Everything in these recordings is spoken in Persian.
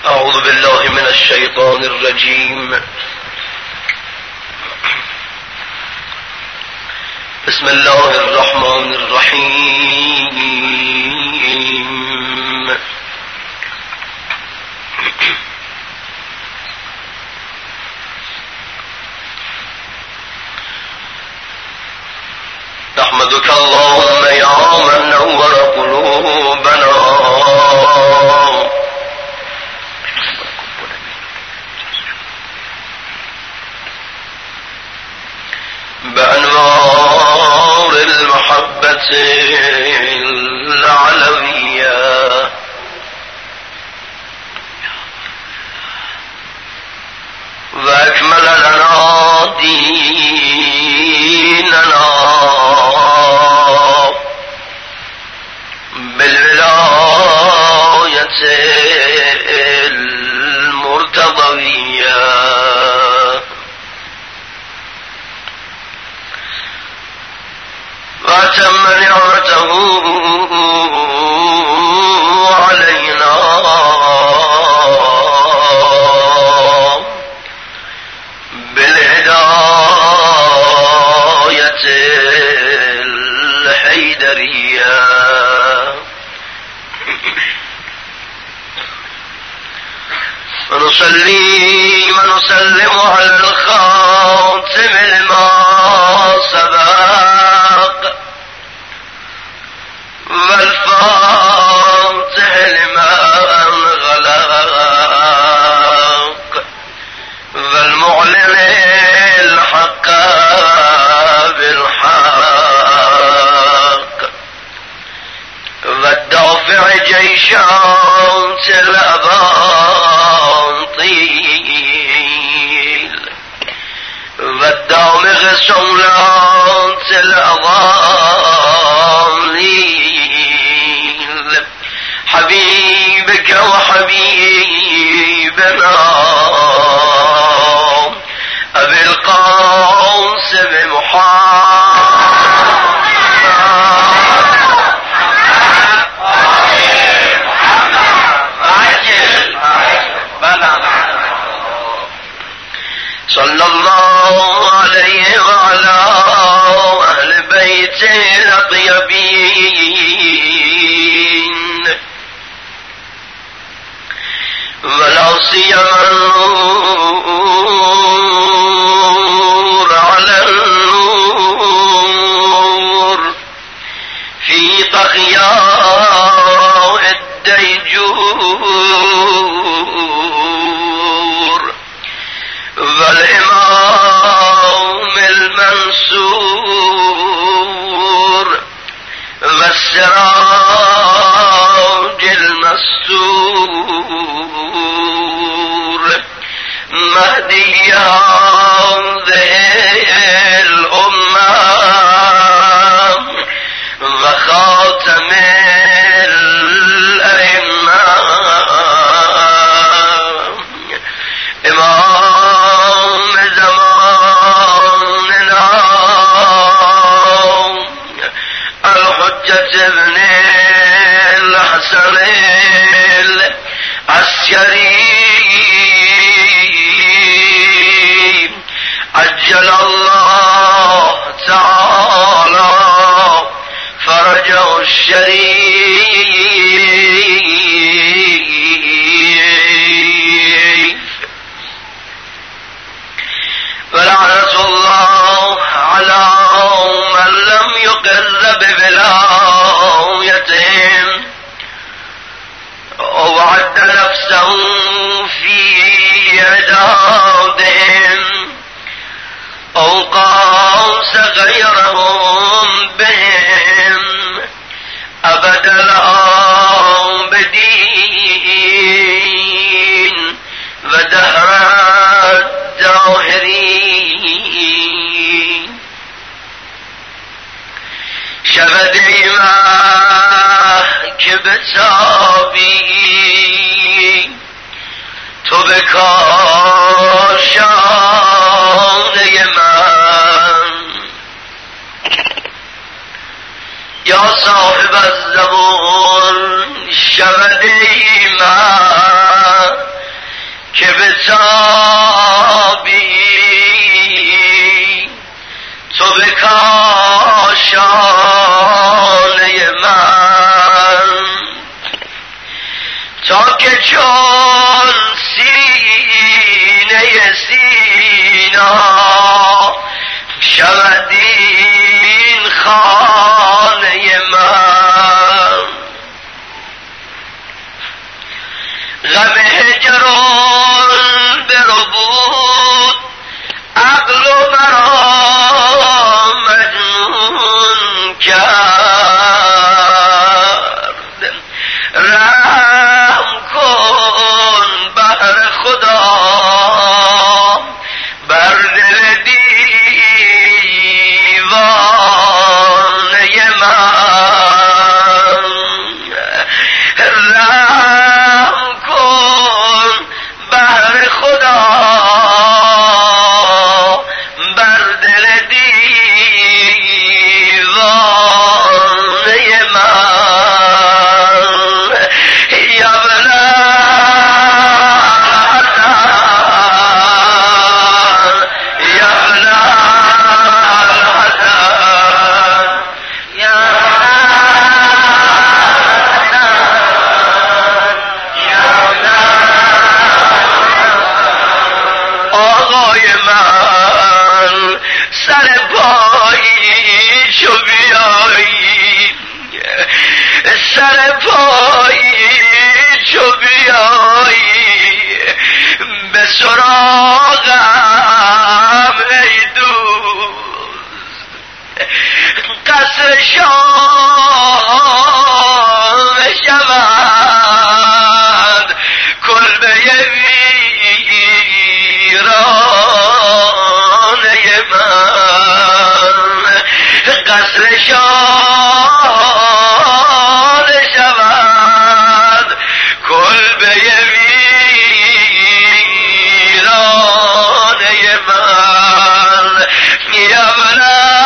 أعوذ بالله من الشيطان الرجيم. بسم الله الرحمن الرحيم. نحمدك اللهم يا من نور قلوبنا بأنوار المحبة العلوية، وأكمل لنا ديننا بالولاية المرتضوية، وأتم نعمته علينا بالهداية الحيدرية، ونصلي ونسلم على الخاتم لما سبق والفاتح لما غلق والمعلن الحق بالحق والدافع جيشات الأباطيل والدامغ سولات الأضاليل، حبيبك وحبيبنا أبي القاسم محمد صلى الله عليه وعلى أهل بيته الأطيبين، ولا سيما النور على النور في طغياء الديجور، والإمام المنصور والسراج المستور، مهدي هذه الأمة وخاتم الأئمة، إمام زماننا الحجة ابن الحسن العسكري عجل الله تعالى فرجه الشريف، ولعنة الله على من لم يقر بولايتهم ووعد نفسه في عدادهم أو قاس غيرهم بهم أبد العابدين ودهر الداهرين. شبدي معك بتابي تو بکاشان من، یا صاحب الزبون شبدی من که به تابی تو به کاشانه من، تا که چون سینه سینا شود این خانه من. غم هجران برو بود عقل و مرا مجنون کرد، رحم کن بر خدا بر دل دیوانه من، رحم کن بر خدا بر دل دیوانه من. یا سر پایی چو بیایی به سراغم ای دوست، قصر شام شود کلبه ویرانه من، قصر شام شود کلبه ویرانه من. یا من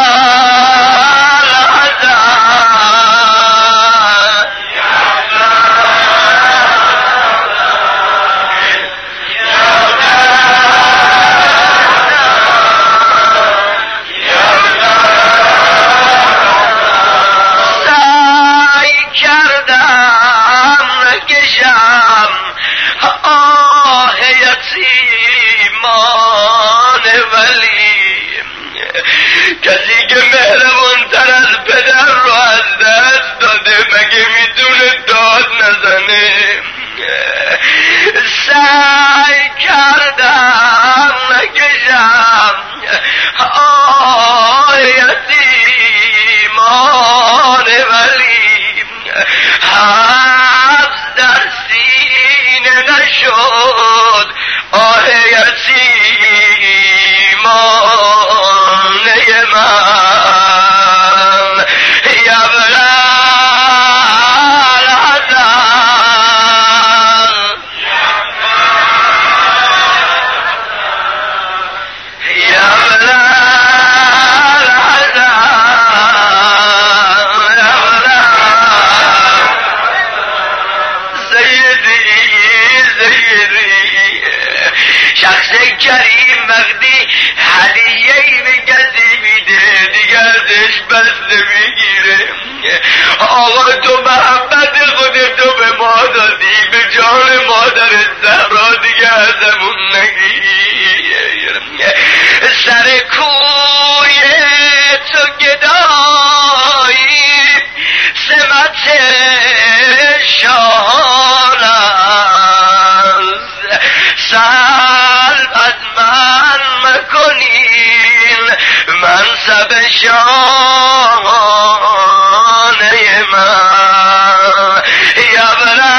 کسی که مهربون تر از پدر رو از دست داده مگه میتونه داد نزنه؟ سعی کردم نکشم یتیمان ولی حبس در سینه نشد آه یتیمانه من. یا شخص کریم وقتی هدیه‌ای به کسی میده دیگه ازش بس نمیگیره. آقا تو محبت خودتو به ما دادی، به جان مادر زهرا دیگه ازمون نگیر. سر کوی تو گدایی سمت شان است، سلب از من مکنین منصب شانه من. یا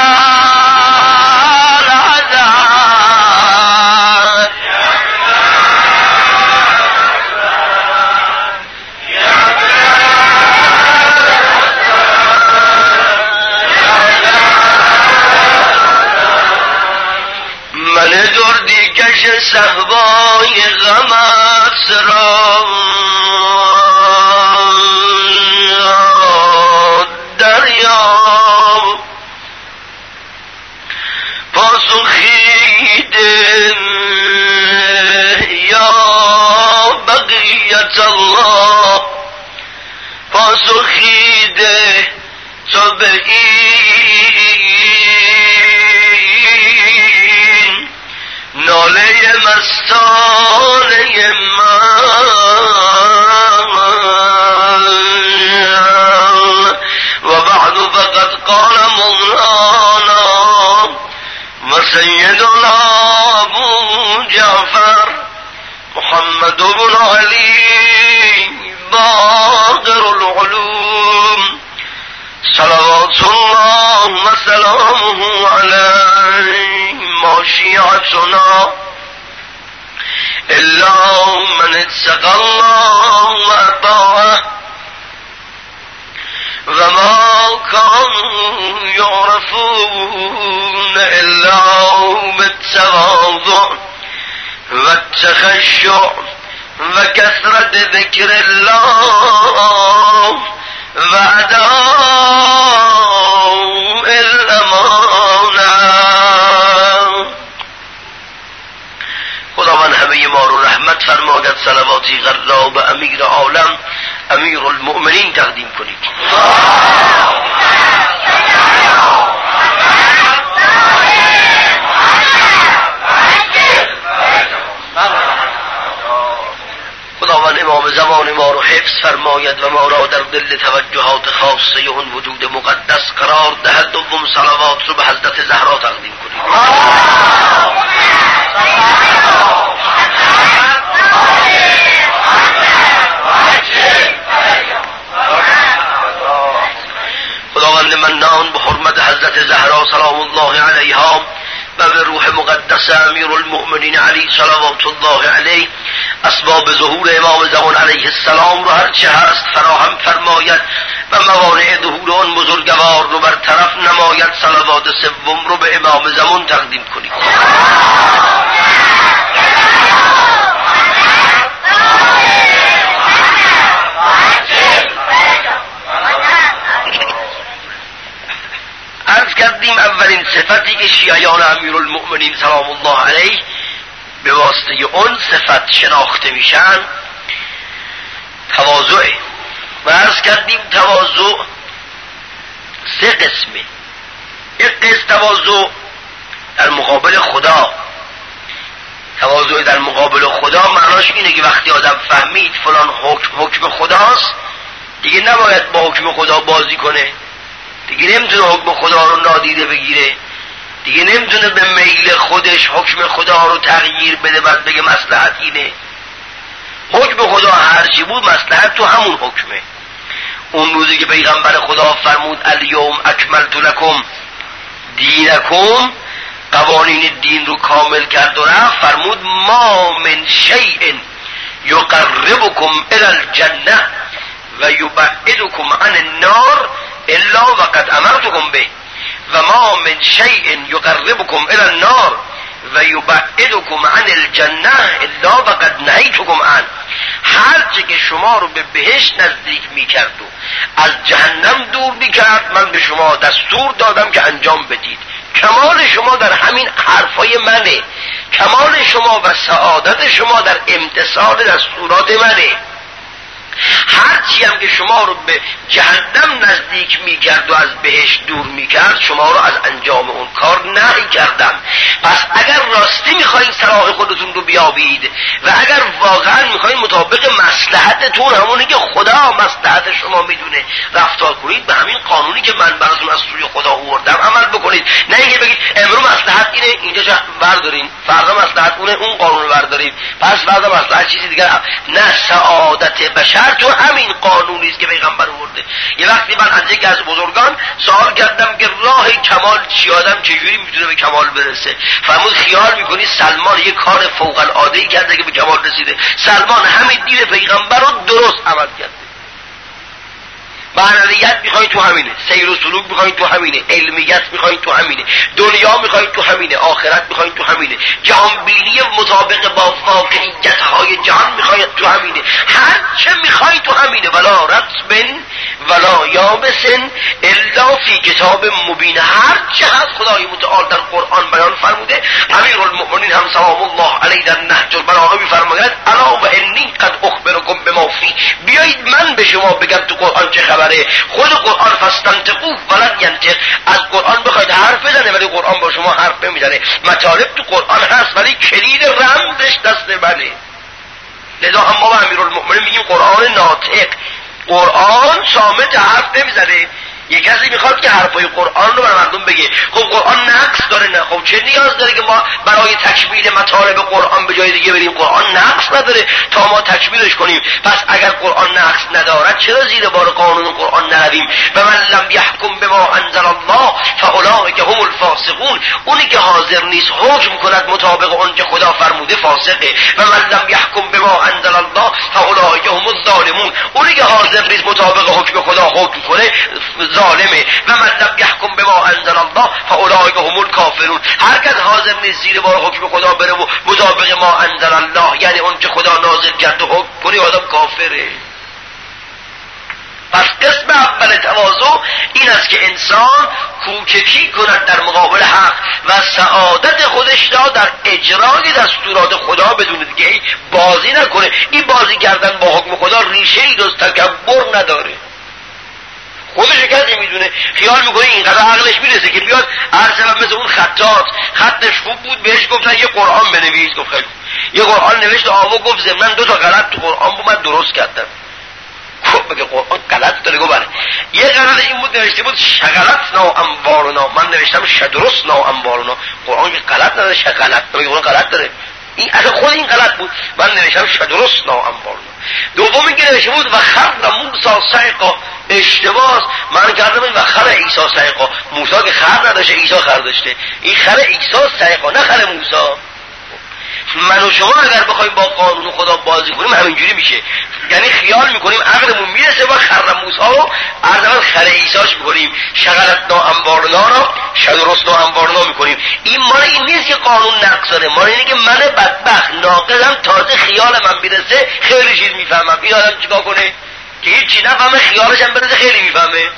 صحبای غمت را دریا پاسخی یا بقیت الله پاسخی ده تو به این ناله مستانه من و بعد فقد قال مولانا و سیدنا ابو جعفر محمد بن علی باقر العلوم صلوات الله و سلامه علیه ما شیعتنا الا من اتقى الله و اطاعه و ما كانوا يعرفون الا بالتواضع والتخشع وكثرة ذكر الله وأداء الأمانة. خداوند همه ما رو رحمت فرماید. صلواتی غرا به امیر عالم امیر المؤمنین تقدیم کنید. خداوند امام زمان ما رو حفظ فرماید و ما را در دل توجهات خاصه اون وجود مقدس قرار دهد. دوم صلوات رو به حضرت زهرا تقدیم کنید. خداوند منان به حرمت حضرت زهرا سلام الله علیها و به روح مقدس امیر المؤمنین علی صلوات الله علیه اسباب ظهور امام زمان علیه السلام رو هرچه هست فراهم فرماید و موانع ظهور آن بزرگوار رو برطرف نماید. صلوات سوم رو به امام زمان تقدیم کنید. عرض کردیم اولین صفتی که شیعیان امیر المؤمنین سلام الله علیه به واسطه اون صفت شناخته میشن تواضعه. و عرض کردیم تواضع سه قسمه. یک قسم تواضع در مقابل خدا. تواضع در مقابل خدا معناش اینه که وقتی آدم فهمید فلان حکم خداست دیگه نباید با حکم خدا بازی کنه، دیگه نمیتونه حکم خدا رو نادیده بگیره، دیگه نمیتونه به میل خودش حکم خدا رو تغییر بده بعد بگه مصلحت اینه. حکم خدا هرچی بود مصلحت تو همون حکمه. اون روزی که پیغمبر خدا فرمود الیوم اکملت لکم دینکم، قوانین دین رو کامل کرد و رفت، فرمود ما من شیء یقربکم الی الجنه و یبعدکم عن النار الا وقد امرتكم به و ما من شیء یقربکم الی النار و یبعدکم عن الجنه الا وقد نهیتکم عنه. هر چه که شما رو به بهشت نزدیک میکرد و از جهنم دور میکرد من به شما دستور دادم که انجام بدید. کمال شما در همین حرفای منه، کمال شما و سعادت شما در امتثال دستورات منه. هرچی هم که شما رو به جهنم نزدیک میکرد و از بهشت دور میکرد شما رو از انجام اون کار نهی کردم. پس اگر راستی میخواین صلاح خودتون رو بیابید و اگر واقعا میخواین مطابق مصلحتتون همونی که خدا مصلحت شما میدونه رفتار کنید، به همین قانونی که من براتون از سوی خدا آوردم عمل بکنید. نه اینکه بگید امروز مصلحت اینه اینجا بردارین، فردا مصلحت اونه اون قانون بردارید، پس فردا مصلحت چیزی دیگر. نه، سعادت بشر تو همین قانونی است که پیغمبر آورده. یه وقتی من از یکی از بزرگان سوال کردم که راه کمال چی، آدم چجوری میتونه به کمال برسه؟ فرمود خیال میکنی سلمان یه کار فوق العاده ای کرده که به کمال رسیده؟ سلمان همین دین پیغمبر رو درست عمل کرده. معنویت میخوای تو همینه، سیر و سلوک میخوای تو همینه، علمیت میخوای تو همینه، دنیا میخوای تو همینه، آخرت میخوای تو همینه، جهان بینی مطابق با واقعیت های جهان میخوای تو همینه، هر چه میخوای تو همینه. ولا رطب ولا یابس الا فی کتاب مبین. هر چه هست خدا خدای متعال در قرآن بیان فرموده. امیرالمؤمنین هم سلام الله علیه در نهج البلاغه میفرماید الا و انی قد اخبرکم بما فی، بیایید من به شما بگم تو قرآن چه خبره. خود قرآن فاستنطقوا ولن ینطق، از قرآن بخواید حرف بزنه ولی قرآن با شما حرف نمیزنه. مطالب تو قرآن هست ولی کلید رمزش دست منه. لذا هم ما به امیرالمؤمنین میگیم قرآن ناطق، قرآن صامت حرف نمیزنه. یک کسی میخواد که حرفای قرآن رو بر مردم بگه، خب قرآن نقص داره؟ نه. خب چه نیاز داره که ما برای تکمیل مطالب قرآن به جای دیگه بریم؟ قرآن نقص نداره تا ما تکمیلش کنیم. پس اگر قرآن نقص ندارد چرا زیر بار قانون قرآن نرویم؟ و من لم یحکم بما انزل الله فاولئک هم الفاسقون، اونی که حاضر نیست حکم کند مطابق اون که خدا فرموده فاسقه. و من لم یحکم بما انزل الله فاولئک هم الظالمون، اونی که حاضر نیست مطابق حکم خدا حکم کنه ظالمه. و من لم یحکم بما انزل الله فاولئک هم الکافرون، هر کس حاضر نیست زیر بار حکم خدا بره و مطابق ما انزل الله یعنی اون که خدا نازل کرده حکم کنه آدم کافره. پس قسم اول تواضع این است که انسان کوچکی کند در مقابل حق و سعادت خودش را در اجرای دستورات خدا بدونه دیگه بازی نکنه. این بازی کردن با حکم خدا ریشه ای جز تکبر نداره. خودش کسی میدونه، خیال میکنه اینقدر عقلش میرسه که بیاد هر سبب مثل اون خطات خطش خوب بود بهش گفتن یه قرآن بنویس، گفت خیلی یه قرآن نوشت آوا گفت ضمن 2 تا غلط تو قرآن بود من درست کردم. خب بگه قرآن غلط داره؟ گفت بله. یه غلط این بود نوشته بود شغلتنا اموالنا، من نوشتم شدرسنا اموالنا. قرآن که غلط نداره، شغلت بگه قرآن غلط داره. این اصلا خود این غلط بود، من نوشتم شدرسنا اموالنا. دوم اینکه نوشته بود و خر موسی سیقا، اشتباهه. من کردم و خر عیسی سیقا، موسی که خر نداشته عیسی خر داشته، این خر عیسی سیقا نه خر موسی. من و شما اگر بخوایم با قانون خدا بازی کنیم همینجوری میشه، یعنی خیال میکنیم عقلمون میرسه و خر موسی رو عرض خر عیسیش میکنیم، شغلتنا انبارنا رو شدرسنا انبارنا میکنیم. این مال این نیست که قانون نقص داره، مال اینه که من بدبخت ناقصم تازه خیال من میرسه خیلی چیز میفهمم. این آدم چیکار کنه که هیچی نفهمه خیالش هم برسه خیلی میفهمه؟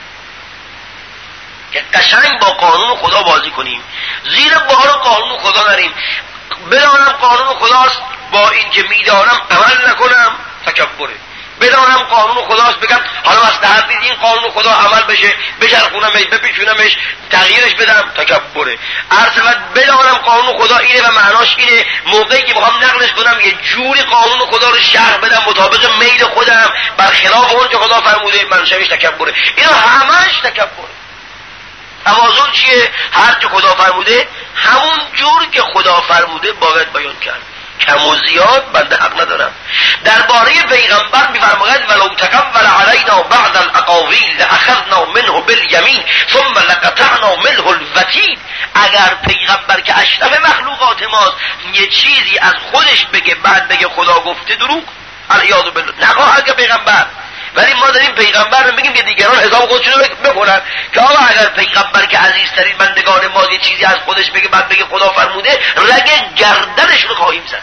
که قشنگ با قانون خدا بازی کنیم، زیر بار قانون خدا نریم. بدانم قانون خداست، با این که میدانم عمل نکنم تکبره. بدانم قانون خداست، بگم حالا مصلحت نیست این قانون خدا عمل بشه، بچرخونمش بپیچونمش تغییرش بدم تکبره. عرض بدانم قانون خدا اینه و معناش اینه، موقعی که بخوام نقلش کنم یه جوری قانون خدا رو شرح بدم مطابق میل خودم برخلاف اون که خدا فرموده، منشأش تکبره. اینا همش تکبره. تواضع چیه؟ هر چه خدا فرموده همون جور که خدا فرموده باید بیان کرد، کم و زیاد بنده حق ندارم. درباره پیغمبر میفرماید ولو تقول علینا بعض الاقاویل لاخذنا منه بالیمین ثم لقطعنا منه الوتین. اگر پیغمبر که اشرف مخلوقات ماست یه چیزی از خودش بگه بعد بگه خدا گفته، دروغ علیاذ بالله. نخواهد که پیغمبر، ولی ما داریم پیغمبر رو میگیم که دیگران حساب خودشون رو بکنن که آقا اگر پیغمبر که عزیزترین بندگان ما یه چیزی از خودش بگه بعد بگه خدا فرموده، رگ گردنش رو خواهیم زد.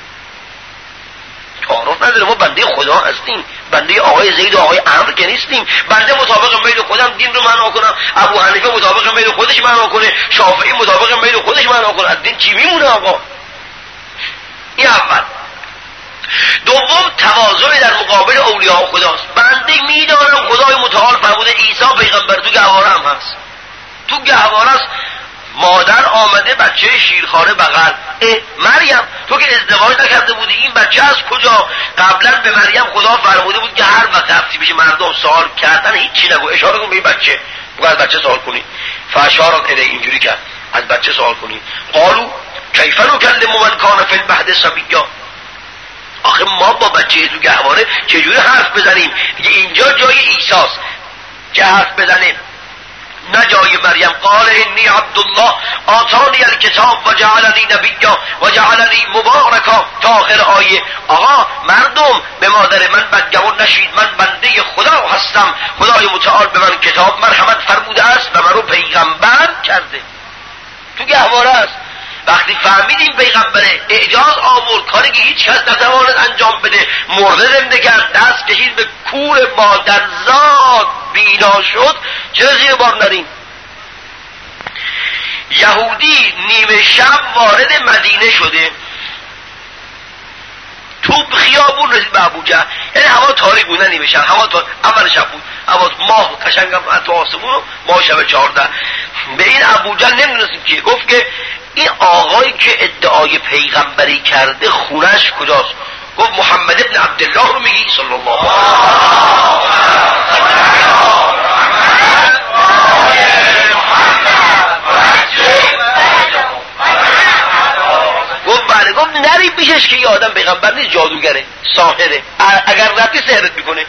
تعارف نداره، ما بنده خدا هستیم، بنده آقای زید و آقای عمرو که نیستیم. بنده مطابق میل خودم دین رو معنا کنم، ابو حنیفه مطابق میل خودش معنا کنه، شافعی مطابق میل خودش معنا کنه، از دین چی میمونه آقا؟ این اول. دوم تواضع در مقابل اولیاء خداست. بنده میدانم خدای متعال فرموده عیسی پیغمبر تو گهواره هم هست، تو گهواره است. مادر آمده بچه شیرخواره بغل، مریم تو که ازدواج نکرده بودی این بچه از کجا؟ قبلا به مریم خدا فرموده بود که هر وقت رفتی بشه مردم سوال کردن هیچی نگو، اشاره کن به این بچه، بگو از بچه سوال کنی. فاشارت الیه، اینجوری کرد از بچه سوال کنی. قالو کیف نکلم من کان فی المهد صبیا. آخه ما با بچه تو گهواره چجوری حرف بزنیم؟ دیگه اینجا جای عیساست که حرف بزنیم، نه جای مریم. قال انی عبدالله آتانی الکتاب و جعلنی نبیا و جعلنی مبارکا تا آخر آیه. آقا مردم به مادر من بدگمان نشید، من بنده خدا هستم، خدای متعال به من کتاب مرحمت فرموده است و منو پیغمبر کرده. تو گهواره است. وقتی فهمیدیم پیغمبره، اعجاز آورد، کاری که هیچ کس نتواند انجام بده، مرده زنده کرد، دست کشید به کور مادرزاد بینا شد، چرا زیر بار نریم؟ یهودی نیمه شب وارد مدینه شده، تو خیابون رسید به ابوجهل، یعنی هوا تاریک بود، نه نیمه شب، اول شب بود، هوا ماه قشنگم تو آسمون، ماه شب 14. به این ابوجهل نمیدونستیم که گفت که این آقایی که ادعای پیغمبری کرده خونش کجاست؟ گفت محمد ابن عبدالله رو میگی؟ صلی الله گفت بله. گفت نری پیشش که یه آدم پیغمبر نیست، جادوگره، ساحره، اگر رفتی سحرت میکنه.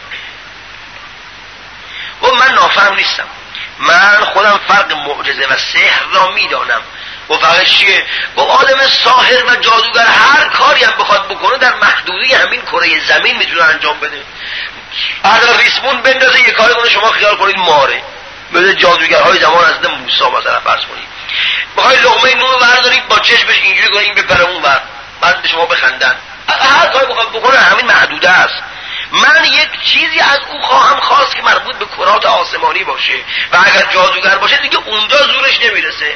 گفت من نافهم نیستم، من خودم فرق معجزه و سحر را میدانم. گفت فرق چیه؟ گفت آدم ساحر و جادوگر هر کاری هم بخواد بکنه در محدوده همین کره زمین میتونه انجام بده. اگر ریسمون بندازه یه کاری کنه شما خیال کنید ماره، مثل جادوگرهای زمان حضرت موسی مثلا فرض کنید، بخوای لقمه نون بردارید با چشمش اینجوری کنید این بپره اون بر، بعد به شما بخندن. هر کاری بخواد بکنه همین محدوده است. من یک چیزی از او خواهم خواست که مربوط به کرات آسمانی باشه و اگر جادوگر باشه دیگه اونجا زورش نمیرسه.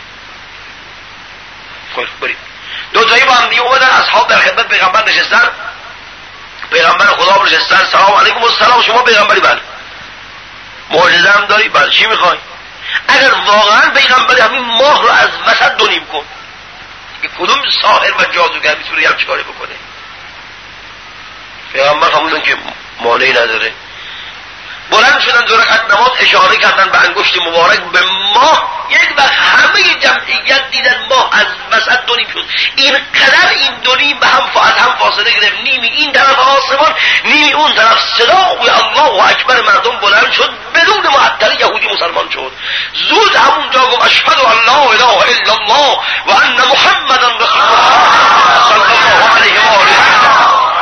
برید. دو تایی با هم دیگه اومدن، اصحاب در خدمت پیغمبر نشستن، پیغمبر خدا نشستن، سلام علیکم. السلام، شما پیغمبری؟ بله. معجزه هم داری؟ بله. چی میخوای؟ اگر واقعا پیغمبری همین ماه رو از وسط دو نیم کن. که کدوم ساحر و جادوگر میتونه یه چیکاری بکنه؟ پیغمبر همونن که مانعی نداره. بلند شدن دو رکعت نماز، اشاره کردن به انگشت مبارک به ماه. یک وقت همه جمعیت دیدن ماه از وسط دو نیم شد. اینقدر این دو نیم به هم فاصله گرفت، نیمی این طرف آسمان، نیمی اون طرف. صدای الله اکبر مردم بلند شد، بدون معطل یهودی مسلمان شد. زود همونجا گفت اشهد ان لا اله الا الله و ان محمدا رسول الله صلی الله علیه و آله.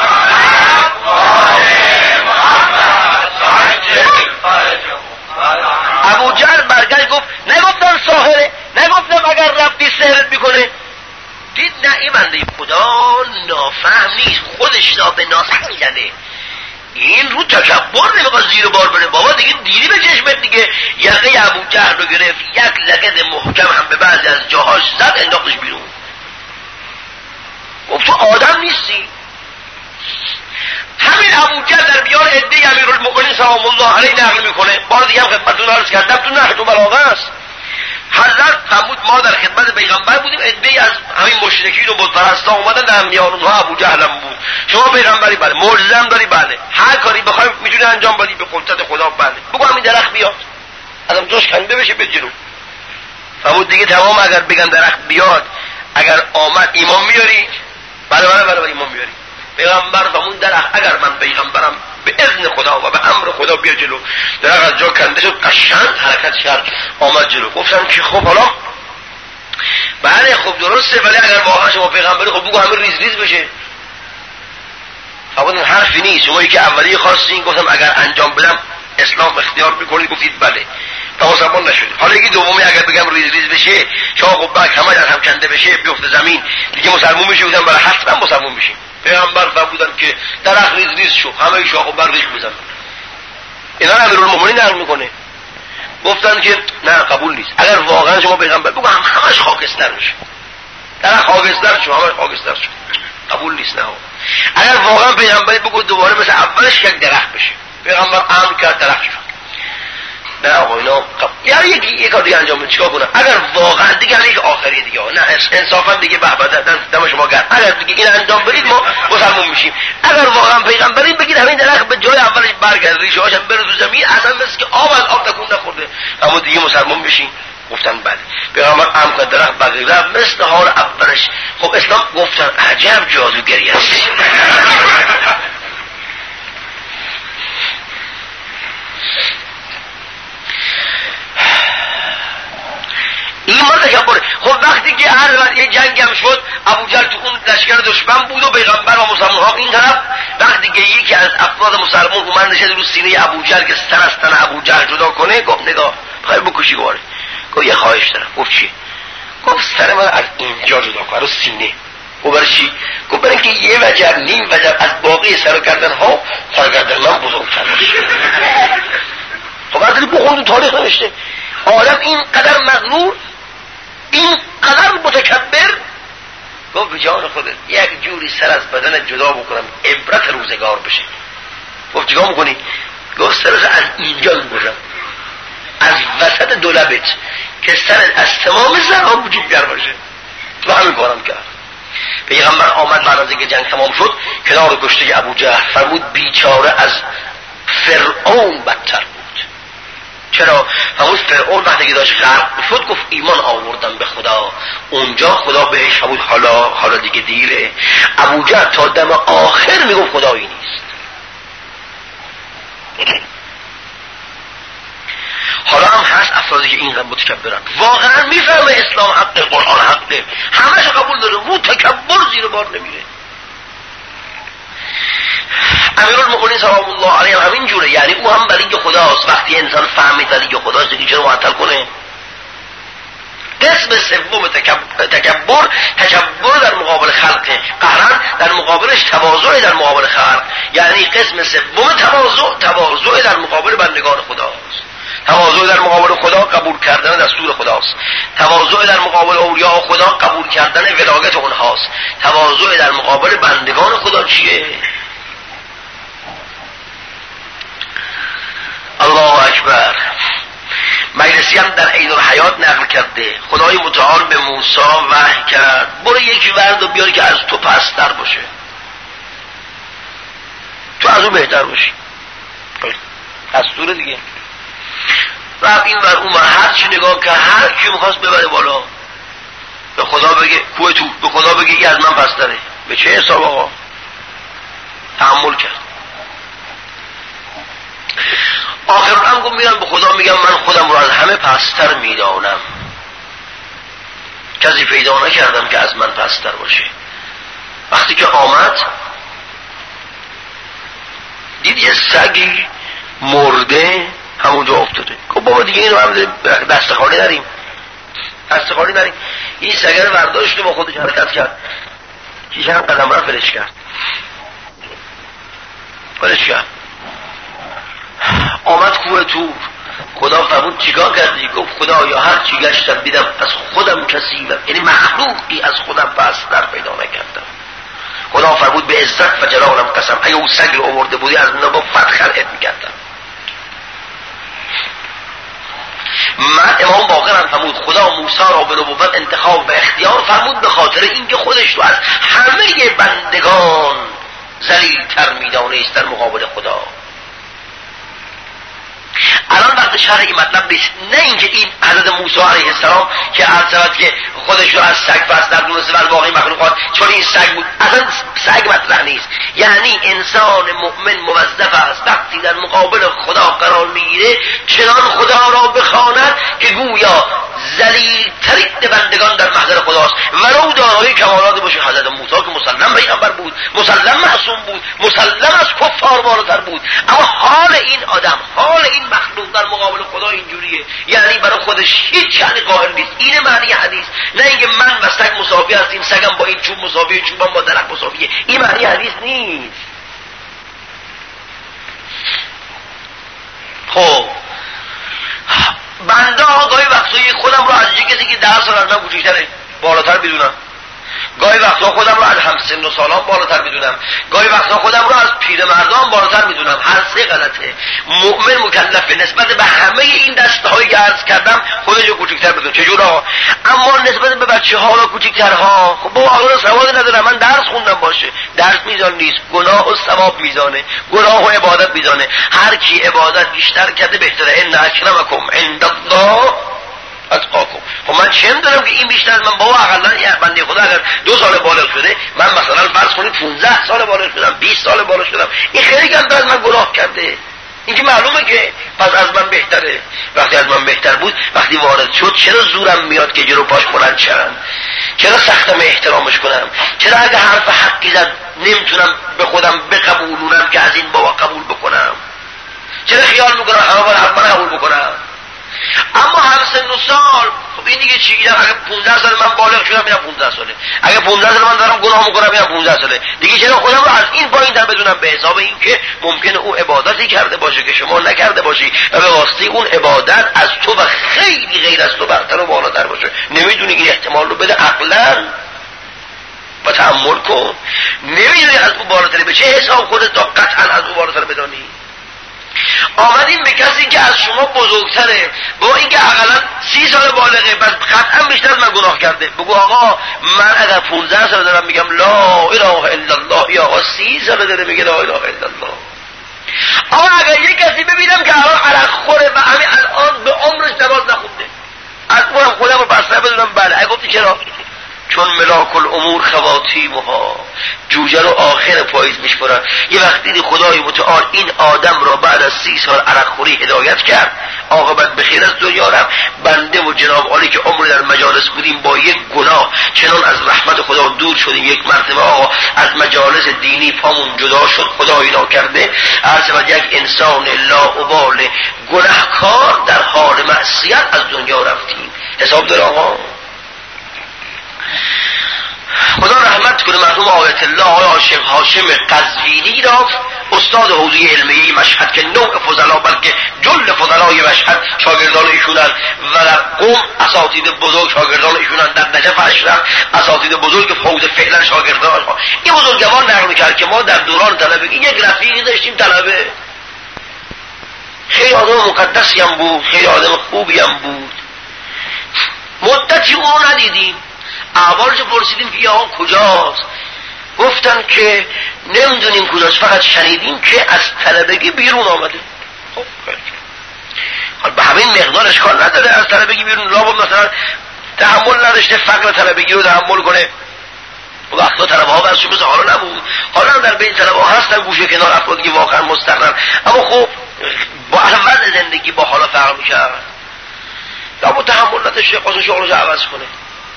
ابوجهل برگشت گفت نگفتم ساحره، نگفتم اگر رفتی سحرت میکنه. دید نه این بنده خدا نافهم نیست، خودش را به ناس میزنه، این رو تکبر نمیخواد زیر بار بره. بابا دیگه دیدی به چشمت دیگه. یقه ابوجهل رو گرفت، یک لگد محکم هم به بعضی از جاهاش زد، انداختش بیرون. گفت تو آدم نیستی. همین ابوجهل در بیان عده امیرالمؤمنین سلام الله علیه نقل میکنه. بار دیگه هم خدمتتون عرض کردم تو نحو بلاغه است. حضرت فرمود ما در خدمت پیغمبر بودیم، عده از همین مشرکین و بتپرستا اومدن، در میان اونها ابوجهل هم بود. شما پیغمبری؟ بله. معجزه هم داری؟ بله. هر کاری بخوای میتونی انجام بدی به قدرت خدا؟ بله. بگو همین درخت بیاد، ازم جوش کنده بشه به جلو. فرمود دیگه تمام. اگر بگم درخت بیاد، اگر آمد ایمان میاری؟ بله ایمان میاری. پیغمبر فرمود درخت اگر من پیغمبرم به اذن خدا و به امر خدا بیا جلو. درخت از جا کنده شد، قشنگ حرکت کرد، آمد جلو. گفتم که خب حالا بله خب درسته، ولی اگر واقعا شما پیغمبری خب بگو همین ریز ریز بشه. فرمود حرفی نیست، شما که اولی خواستین گفتم اگر انجام بدم اسلام اختیار میکنید، گفتید بله، تا مسلمان نشد. حالا یکی دومی اگر بگم ریز ریز بشه، شما خب بعد همه در هم کنده بشه، بیفته زمین، دیگه مسلمان میشه. گفتم برای حتما مسلمان میشیم. پیغمبر فرمودن که درخت ریز ریز شو، همه شاخ و برگ ریز بزن. اینا امیرالمؤمنین نقل میکنه. گفتن که نه قبول نیست، اگر واقعا شما پیغمبر بگو همش خاکستر میشه، درخت خاکستر شو، همش خاکستر شو، قبول نیست. نه اگر واقعا پیغمبری بگو دوباره مثل اولش یک درخت بشه. پیغمبر امر کرد درخت شد. نه آقا اینا یعنی یک کار دیگه انجام بدید، چیکار کنم؟ اگر واقعا دیگه یک آخری دیگه، نه انصافا دیگه دم شما گرم، اگر دیگه این انجام بدید ما مسلمان میشیم. اگر واقعا پیغمبری بگید همین درخت به جای اولش برگرد، ریشه هاش بره تو زمین، اصلا مثل که آب از آب تکون نخورده، اما دیگه مسلمان بشین. گفتن بله. پیغمبر امر کرد درخت برگرد مثل حال اولش. خب اسلام گفتن عجب جادوگری است. این ما تکبره. خب وقتی که هر یه جنگ هم شد، ابوجهل تو اون لشکر دشمن بود و پیغمبر و مسلمان ها این طرف. وقتی که یکی از افراد مسلمان اومد نشد رو سینه ابوجهل که سر از تن ابوجهل جدا کنه، گفت نگاه بخوای بکشی گواره. گفت یه خواهش دارم. گفت چی؟ گفت سر من از اینجا جدا کن، رو سینه. گفت برای چی؟ گفت برای اینکه یه وجب نیم وجب از باقی سر و گردن ها سرگردن من بزرگتر باشه. خب وقتی بخون تو تاریخ نوشته آدم اینقدر مغرور، گفت به جان خودت یک جوری سر از بدن جدا بکنم عبرت روزگار بشه. گفت چیکار میکنی؟ گفت سرش از اینجا میبرم، از وسط دولبت که سرت از تمام زنها بزرگتر باشه. و همین کارم کرد. پیغمبر آمد بعد از اینکه جنگ تمام شد کنار کشته ابو جهل، فرمود بیچاره از فرعون بدتر بود. چرا؟ فرمود فرعون وقتی که داشت غرق شد گفت ایمان آوردم به خدا، اونجا خدا بهش فرمود حالا دیگه دیره. ابو جهل تا دم آخر میگفت خدایی نیست. حالا هم هست افرادی که اینقدر متکبرن، واقعا میفهمه اسلام حق، قرآن حقه، همش قبول داره، رو تکبر زیر بار نمیره. امیرالمؤمنین سلام الله علیه همین جوره، یعنی او هم ولی خداست. وقتی انسان فهمید ولی خداست دیگه چرا معطل کنه؟ قسم سوم تکبر در مقابل خلقه، قهرن در مقابلش تواضع در مقابل خلق. یعنی قسم سوم تواضع در مقابل بندگان خداست. تواضع در مقابل خدا قبول کردن دستور خداست. تواضع در مقابل اولیاء خدا قبول کردن ولایت اونهاست. تواضع در مقابل بندگان خدا چیه؟ الله اکبر. مجلسی هم در عین الحیات نقل کرده خدای متعال به موسی وحی کرد برو یکی ورد و بیار که از تو پستر باشه، تو از اون بهتر باشی. دستور دیگه. رفت این ور اون ور، هر چی نگاه که هر کی میخواست ببره بالا، به خدا بگه کوه تو، به خدا بگه این از من پستره. به چه حساب آقا؟ تحمل کرد. آخر هم گفت میرم به خدا میگم من خودم رو از همه پستر میدانم، کسی پیدا نکردم که از من پستر باشه. وقتی که آمد دید یه سگی مرده همونجا افتاده. گفت بابا دیگه اینو هم دستخوانی نریم. این سگه رو برداشت و با خودش حرکت کرد، چیش هم قدم را فرش کرد. آمد کوه تور. خدا فرمود چیکار کردی؟ گفت خدا یا هر چی گشتم دیدم از خودم کسی، یعنی مخلوقی از خودم پستر پیدا نکردم. خدا فرمود به عزت و جلالم قسم اگه اون سگ رو آورده بودی از اونها با فتخلعت میکردم. من امام باقر هم فرمود خدا موسی را به نبوت انتخاب و اختیار فرمود به خاطر اینکه خودش رو از همه بندگان ذلیل‌تر میدانست در مقابل خدا. الان وقت شرح این مطلب نیست، نه اینکه این حضرت موسی علیه السلام که عرض که خودش رو از سگ پستر دونسته و باقی مخلوقات چون این سگ بود، اصلا سگ مطرح نیست. یعنی انسان مؤمن موظف است وقتی در مقابل خدا قرار میگیره چنان خدا را بخواند که گویا ذلیل‌ترین بندگان در محضر خداست، ولو دارای کمالات باشه. حضرت موسی که مسلم پیغمبر بود، مسلم معصوم بود، مسلم از کفار بالاتر بود، اما حال این آدم، حال این مخلوق در مقابل خدا اینجوریه، یعنی برای خودش هیچ شأن قائل نیست. این معنی حدیث، نه اینکه من و سگ مساوی هستیم، سگم با این چوب مساویه، چوبم با درخت مساویه. این معنی حدیث نیست. خب بنده گاهی وقتایی خودم رو از کسی که 10 سال از من کوچکتره بالاتر بدونم، گاهی وقتا خودم رو از همسن و سالان بالاتر میدونم، گاهی وقتا خودم رو از پیرمردان بالاتر میدونم. هر سه غلطه. مؤمن مکلفه نسبت به همه این دستهایی که عرض کردم خودش رو کوچکتر بدون. چجورا؟ اما نسبت به بچه‌ها رو کوچکترها. خب بابا آقا سواد نداره، من درس خوندم باشه. درس میزان نیست، گناه و ثواب میزانه، گناه و عبادت میزانه. هر کی عبادت بیشتر کرده بهتره. ان اکرمکم عند الله اتقاکم. خب من چه می‌دونم که این بیشتر از من؟ بابا اقلا یه بنده خدا اگر 2 سال بالغ شده، من مثلا فرض کنید 15 سال بالغ شدم، 20 سال بالغ شدم، این خیلی کمتر از من گناه کرده. این که معلومه که پس از من بهتره. وقتی از من بهتر بود، وقتی وارد شد چرا زورم میاد که جلو پاش بلند شم؟ چرا سختم احترامش کنم؟ چرا اگه حرف حقی زد نمیتونم به خودم بقبولونم که از این بابا قبول بکنم؟ چرا خیال میکنم همه باید حتما قبول بکنم؟ اما هر سن و سال، خب این دیگه چی؟ اگه 15 سال من بالغ شدم اینم 15 ساله، اگه 15 سال من دارم گناه میکنم اینم 15 ساله دیگه. چرا خودم رو از این پایین تر بدونم؟ به حساب این که ممکنه او عبادتی کرده باشه که شما نکرده باشی و به واسطه اون عبادت از تو و خیلی غیر از تو برتر و بالاتر باشه. نمیدونی این احتمال رو بده عقلا. و تأمل کن. نمیدونی از او بالاتری به چه حساب خودت تا قطعا از او بالاتر بدانی. آمدیم به کسی که از شما بزرگتره، با اینکه اقلا 30 سال بالغه، بس قطعا بیشتر از من گناه کرده. بگو آقا من اگر 15 سال دارم میگم لا اله الا الله، یا آقا 30 سال داره میگه لا اله الا الله. آقا اگر یک کسی ببینم که الان عرق خوره و همین الان به عمرش نماز نخونده، از اونم خودم رو بسته بدونم بله. اگه گفتی چرا؟ چون ملاک الامور خواتیمها، جوجه رو آخر پاییز میشورن. یه وقت دیدی خدای متعال این آدم را بعد از 30 سال عرق خوری هدایت کرد، عاقبت بخیر از دنیا رفت. بنده و جناب عالی که عمر در مجالس بودیم با یک گناه چنان از رحمت خدا دور شدیم، یک مرتبه آقا از مجالس دینی پامون جدا شد، خدایی ناکرده عرض یک انسان لا ابال گناهکار در حال معصیت از دنیا رفتیم. حساب داره آقا؟ خدا رحمت کنه مرحوم آیت الله آقای هاشم قزوینی را، استاد حوزه علمیه مشهد که نوع فضلا بلکه جل فضلای مشهد شاگردان ایشونن و در قم اساتید بزرگ شاگردان ایشونن، در نجف اشرف اساتید بزرگ فوز فعلا شاگردان. این بزرگوار نقل کرد که ما در دوران طلبگی یک رفیقی داشتیم طلبه، خیلی آدم مقدسی هم بود، خیلی آدم خوبی هم بود. مدتی او رو ندیدیم. احوالش پرسیدیم که آقا کجاست؟ گفتن که نمیدونیم کجاست، فقط شنیدیم که از طلبگی بیرون آمده. خب حال به همین مقدار اشکال نداره از طلبگی بیرون، لابد مثلا تحمل نداشته فقر طلبگی رو تحمل کنه. وقتا طلبه ها بسشون مثل حالا نبود، حالا هم در بین طلبه ها هستن گوشه کنار افرادی که واقعا مستقرن، اما خب با وضع زندگی با حالا فرق میشه. لابد تحمل نداشته قاسم شغلش عوض کنه.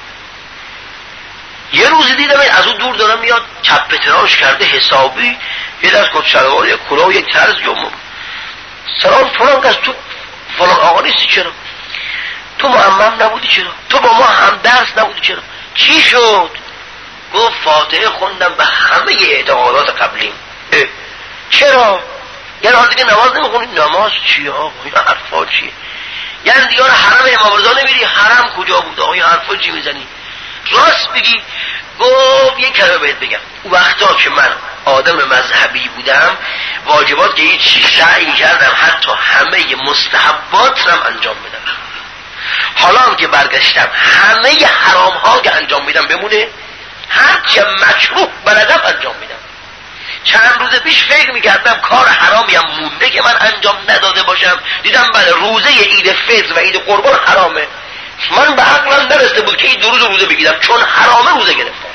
یه روزی دیدم از اون دور دارم میاد، چپ تراش کرده حسابی، یه دست کت شلوار، یک کلاه، یک طرز جمع. سلام فلان کس، تو فلان آقا نیستی چرا؟ تو معمم نبودی چرا؟ تو با ما هم درس نبودی چرا؟ چی شد؟ گفت فاتحه خوندم به همه اعتقادات قبلیم. چرا؟ یعنی حال دیگه نماز نمیخونی؟ نماز چیه آقا؟ این حرفا چیه؟ یعنی دیگه حرم امام رضا نمیری؟ حرم کجا بود آقا؟ این حرفا چی میزنی؟ راست بگی. گفت یک کلمه بهت بگم، اون وقتا که من آدم مذهبی بودم واجبات که هیچ سعی کردم حتی همه مستحبات رم انجام بدم. حالا هم که برگشتم همه حرام ها که انجام میدم بمونه، هر چه مکروه بلدم انجام میدم. چند روز پیش فکر میکردم کار حرامی هم مونده که من انجام نداده باشم، دیدم بله روزه عید فطر و عید قربان حرامه. من به عقلم نرسته بود که این 2 روز روزه بگیرم، چون حرامه روزه گرفتم.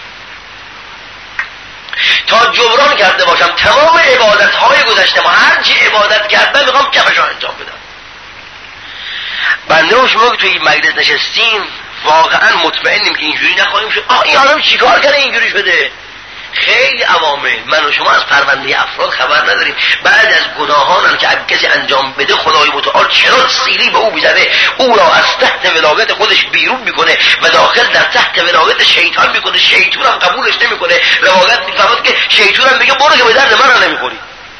تا جبران کرده باشم تمام عبادت های گذشته ما، هر چی عبادت کردم میخوام کفش رو انجام بدم. بنده و شما که توی این مجلس نشستیم واقعا مطمئنیم که اینجوری نخواهیم شد. این آدم چیکار کرده اینجوری شده؟ خیلی عوامل، من و شما از پرونده افراد خبر نداریم. بعد از گناهان که اگه کسی انجام بده خدای متعال چرا سیلی به او میزنه، او را از تحت ولایت خودش بیرون میکنه و داخل در تحت ولایت شیطان میکنه. شیطان هم قبولش نمیکنه. روایت میفهمد که شیطان هم میگه برو که به درد من را نمیخوری.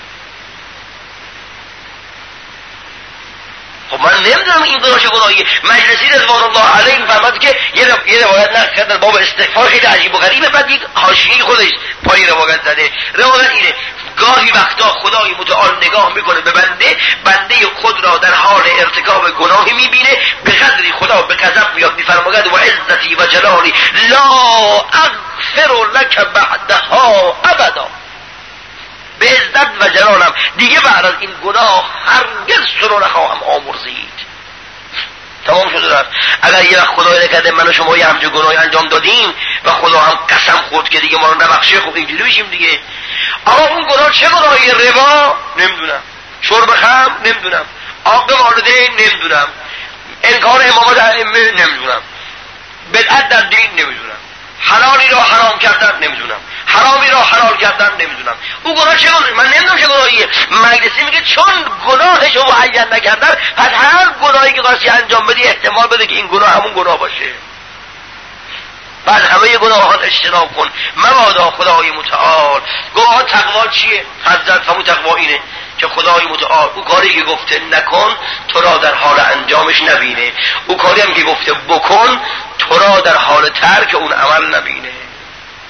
خب من نمیدونم این گناه چه گناهیه. مجلسی رضوان الله علیه میفهمد که یه روایت نقل کردن باب استغفار خیلی عجیب و غریبه، بعد یک حاشیه خودش پای روایت زده. روایت اینه گاهی وقتا خدای متعال نگاه میکنه به بنده خود را در حال ارتکاب گناهی میبینه، به قدری خدا به غضب میاد میفرماید و عزتی و جلالی لا اغفر لك بعدها ابدا، به عزت و جلالم دیگه بعد از این گناه هرگز تو رو نخواهم آمرزید. تمام شده رفت. اگر یه وقت خدای نکرده من و شما یه همچه گناهی انجام دادیم و خدا هم قسم خورد که دیگه ما رو نبخشه، خب اینجوری بشیم دیگه. آقا اون گناه چه گناهی؟ ربا نمیدونم، شرب خمر نمیدونم، عاق والدین نمیدونم، انکار امامت ائمه نمیدونم، بدعت در دین نمیدونم، حلالی را حرام کردن نمیدونم، حرامی را حلال کردن نمیدونم. اون گناه چه گناهی؟ من نمیدونم چه گناهیه. مجلسی میگه چون گناهش رو معین نکردن پس هر گناهی که قاسی انجام بدی احتمال بده که این گناه همون گناه باشه. بعد همه گناهان اجتناب کن مبادا خدای متعال. گناه تقوا چیه؟ حضرت همون تقوا اینه که خدای متعال او کاری که گفته نکن تو را در حال انجامش نبینه، او کاری هم که گفته بکن تو را در حال ترک اون عمل نبینه.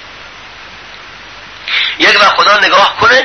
یک وقت خدا نگاه کنه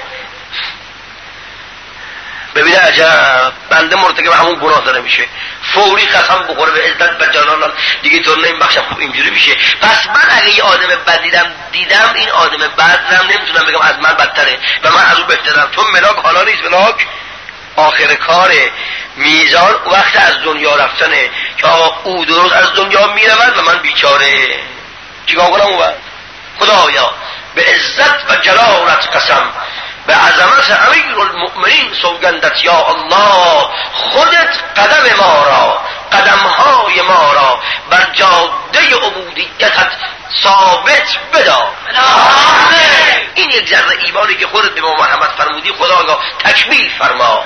ببینه عجب بنده مرتکب همون گناه داره میشه، فوری قسم بخوره به عزت و جلال دیگه تو نمیبخشم. خوب اینجوری میشه. پس من اگه یه آدم بد دیدم این آدم بدم نمیتونم بگم از من بدتره و من از اون بهترم، چون ملاک حالا نیست، ملاک آخر کاره. میزان وقت از دنیا رفتنه که او درست از دنیا میرود و من بیچاره چیکار کنم؟ اون خدایا به عزت و جلالت قسم، به عظمت امیرالمؤمنین سوگندت یا الله، خودت قدم ما را، قدمهای ما را بر جاده عبودیتت ثابت بدا. این یک ذره ایمانی که خودت به ما محمد فرمودی خدایا تکمیل فرما.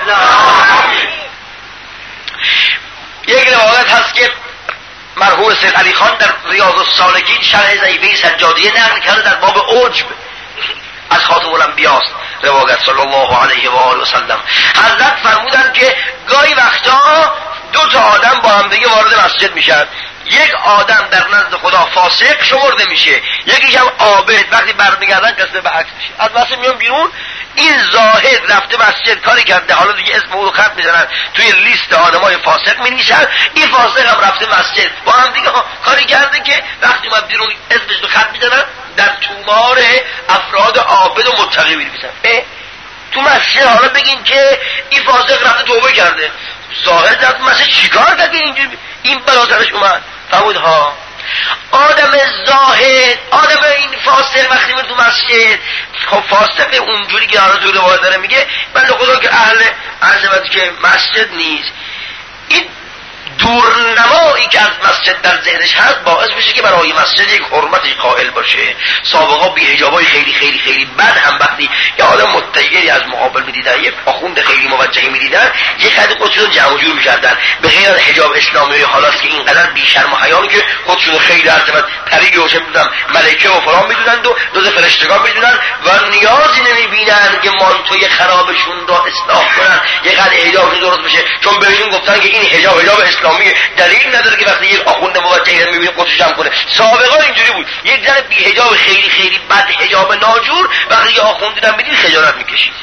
یک روایت هست که مرحوم سید علی خان در ریاض السالکین شرح ضعیفه سجادیه نقل کرده در باب عجب از خاتم الانبیاء روایت صلی الله علیه و آله و سلم. حضرت فرمودن که گاهی وقتا دو تا آدم با هم دیگه وارد مسجد میشن، یک آدم در نزد خدا فاسق شمرده میشه، یکیش هم عابد. وقتی برمیگردن قصه به عکس میشه، از مسجد میان بیرون. این زاهد رفته مسجد کاری کرده، حالا دیگه اسم او رو خط میزنن توی لیست آدمای فاسق مینویسن، این فاسق هم رفته مسجد با هم دیگه کاری کرده که وقتی اومد بیرون اسمش رو خط میزنن در تومار افراد عابد و متقی مینویسن. تو مسجد حالا بگین که این فاسق رفته توبه کرده، زاهد رفته مسجد چیکار کرده اینجوری این بلا سرش اومد؟ فرمود ها آدم زاهد، آدم این فاسق وقتی من تو مسجد، خب فاسق اونجوری که حالا تو روایت داره میگه من خدا که اهل عظمت که مسجد نیست، این دورنمایی که از مسجد در ذهنش هست باعث میشه که برای مسجد یک حرمتی قائل باشه. سابقا بی‌حجابای خیلی خیلی خیلی بد هم وقتی یه آدم متغیری از مقابل میدیدن، یک آخوند خیلی موجهی میدیدن، یک خد خودشون جمع جور میکردن به غیر از حجاب اسلامی حالاست که اینقدر بی شرم و حیان که خودشون خیلی عظمت پری و چه میدونم ملائکه و فلان میدونن و جز فرشتگان میدونن و نیازی نمیبینن که مانتوی خرابشون رو اصلاح کنن یک قدر حجابشون درست بشه، چون بهشون گفتن که این حجاب اسلامی دلیل نداره که وقتی یک آخوند موجهی رو میبینه خودش جمع کنه. سابقا اینجوری بود، یک زن بی حجاب خیلی خیلی بد حجاب ناجور وقتی یه آخوندی رو میدید خجالت میکشید.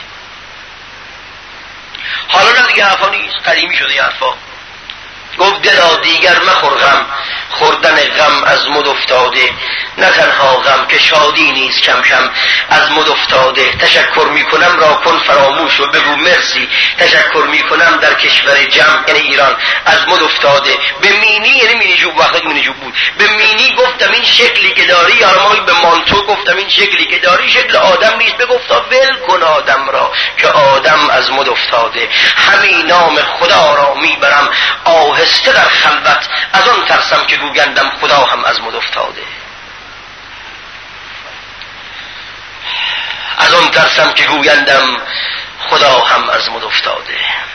حالا نه دیگه حرفا نیست، قدیمی شده یه حرفا. گفت دلا دیگر مخور غم، خوردن غم از مد افتاده، نه تنها غم که شادی نیست کم کم از مد افتاده. تشکر میکنم را کن فراموش و بگو مرسی، تشکر میکنم در کشور جمع یعنی ایران از مد افتاده. به مینی یعنی مینی جوب، وقتی مینی جوب بود به مینی گفتم این شکلی که داری، یا ما به مانتو گفتم این شکلی که داری شکل آدم نیست، بگفتا ول کن آدم را که آدم از مد افتاده. همین نام خدا را میبرم آهسته در خلوت، از آن ترسم که گوگندم خدا هم از مد افتاده. از آن ترسم که گوگندم خدا هم از مد افتاده.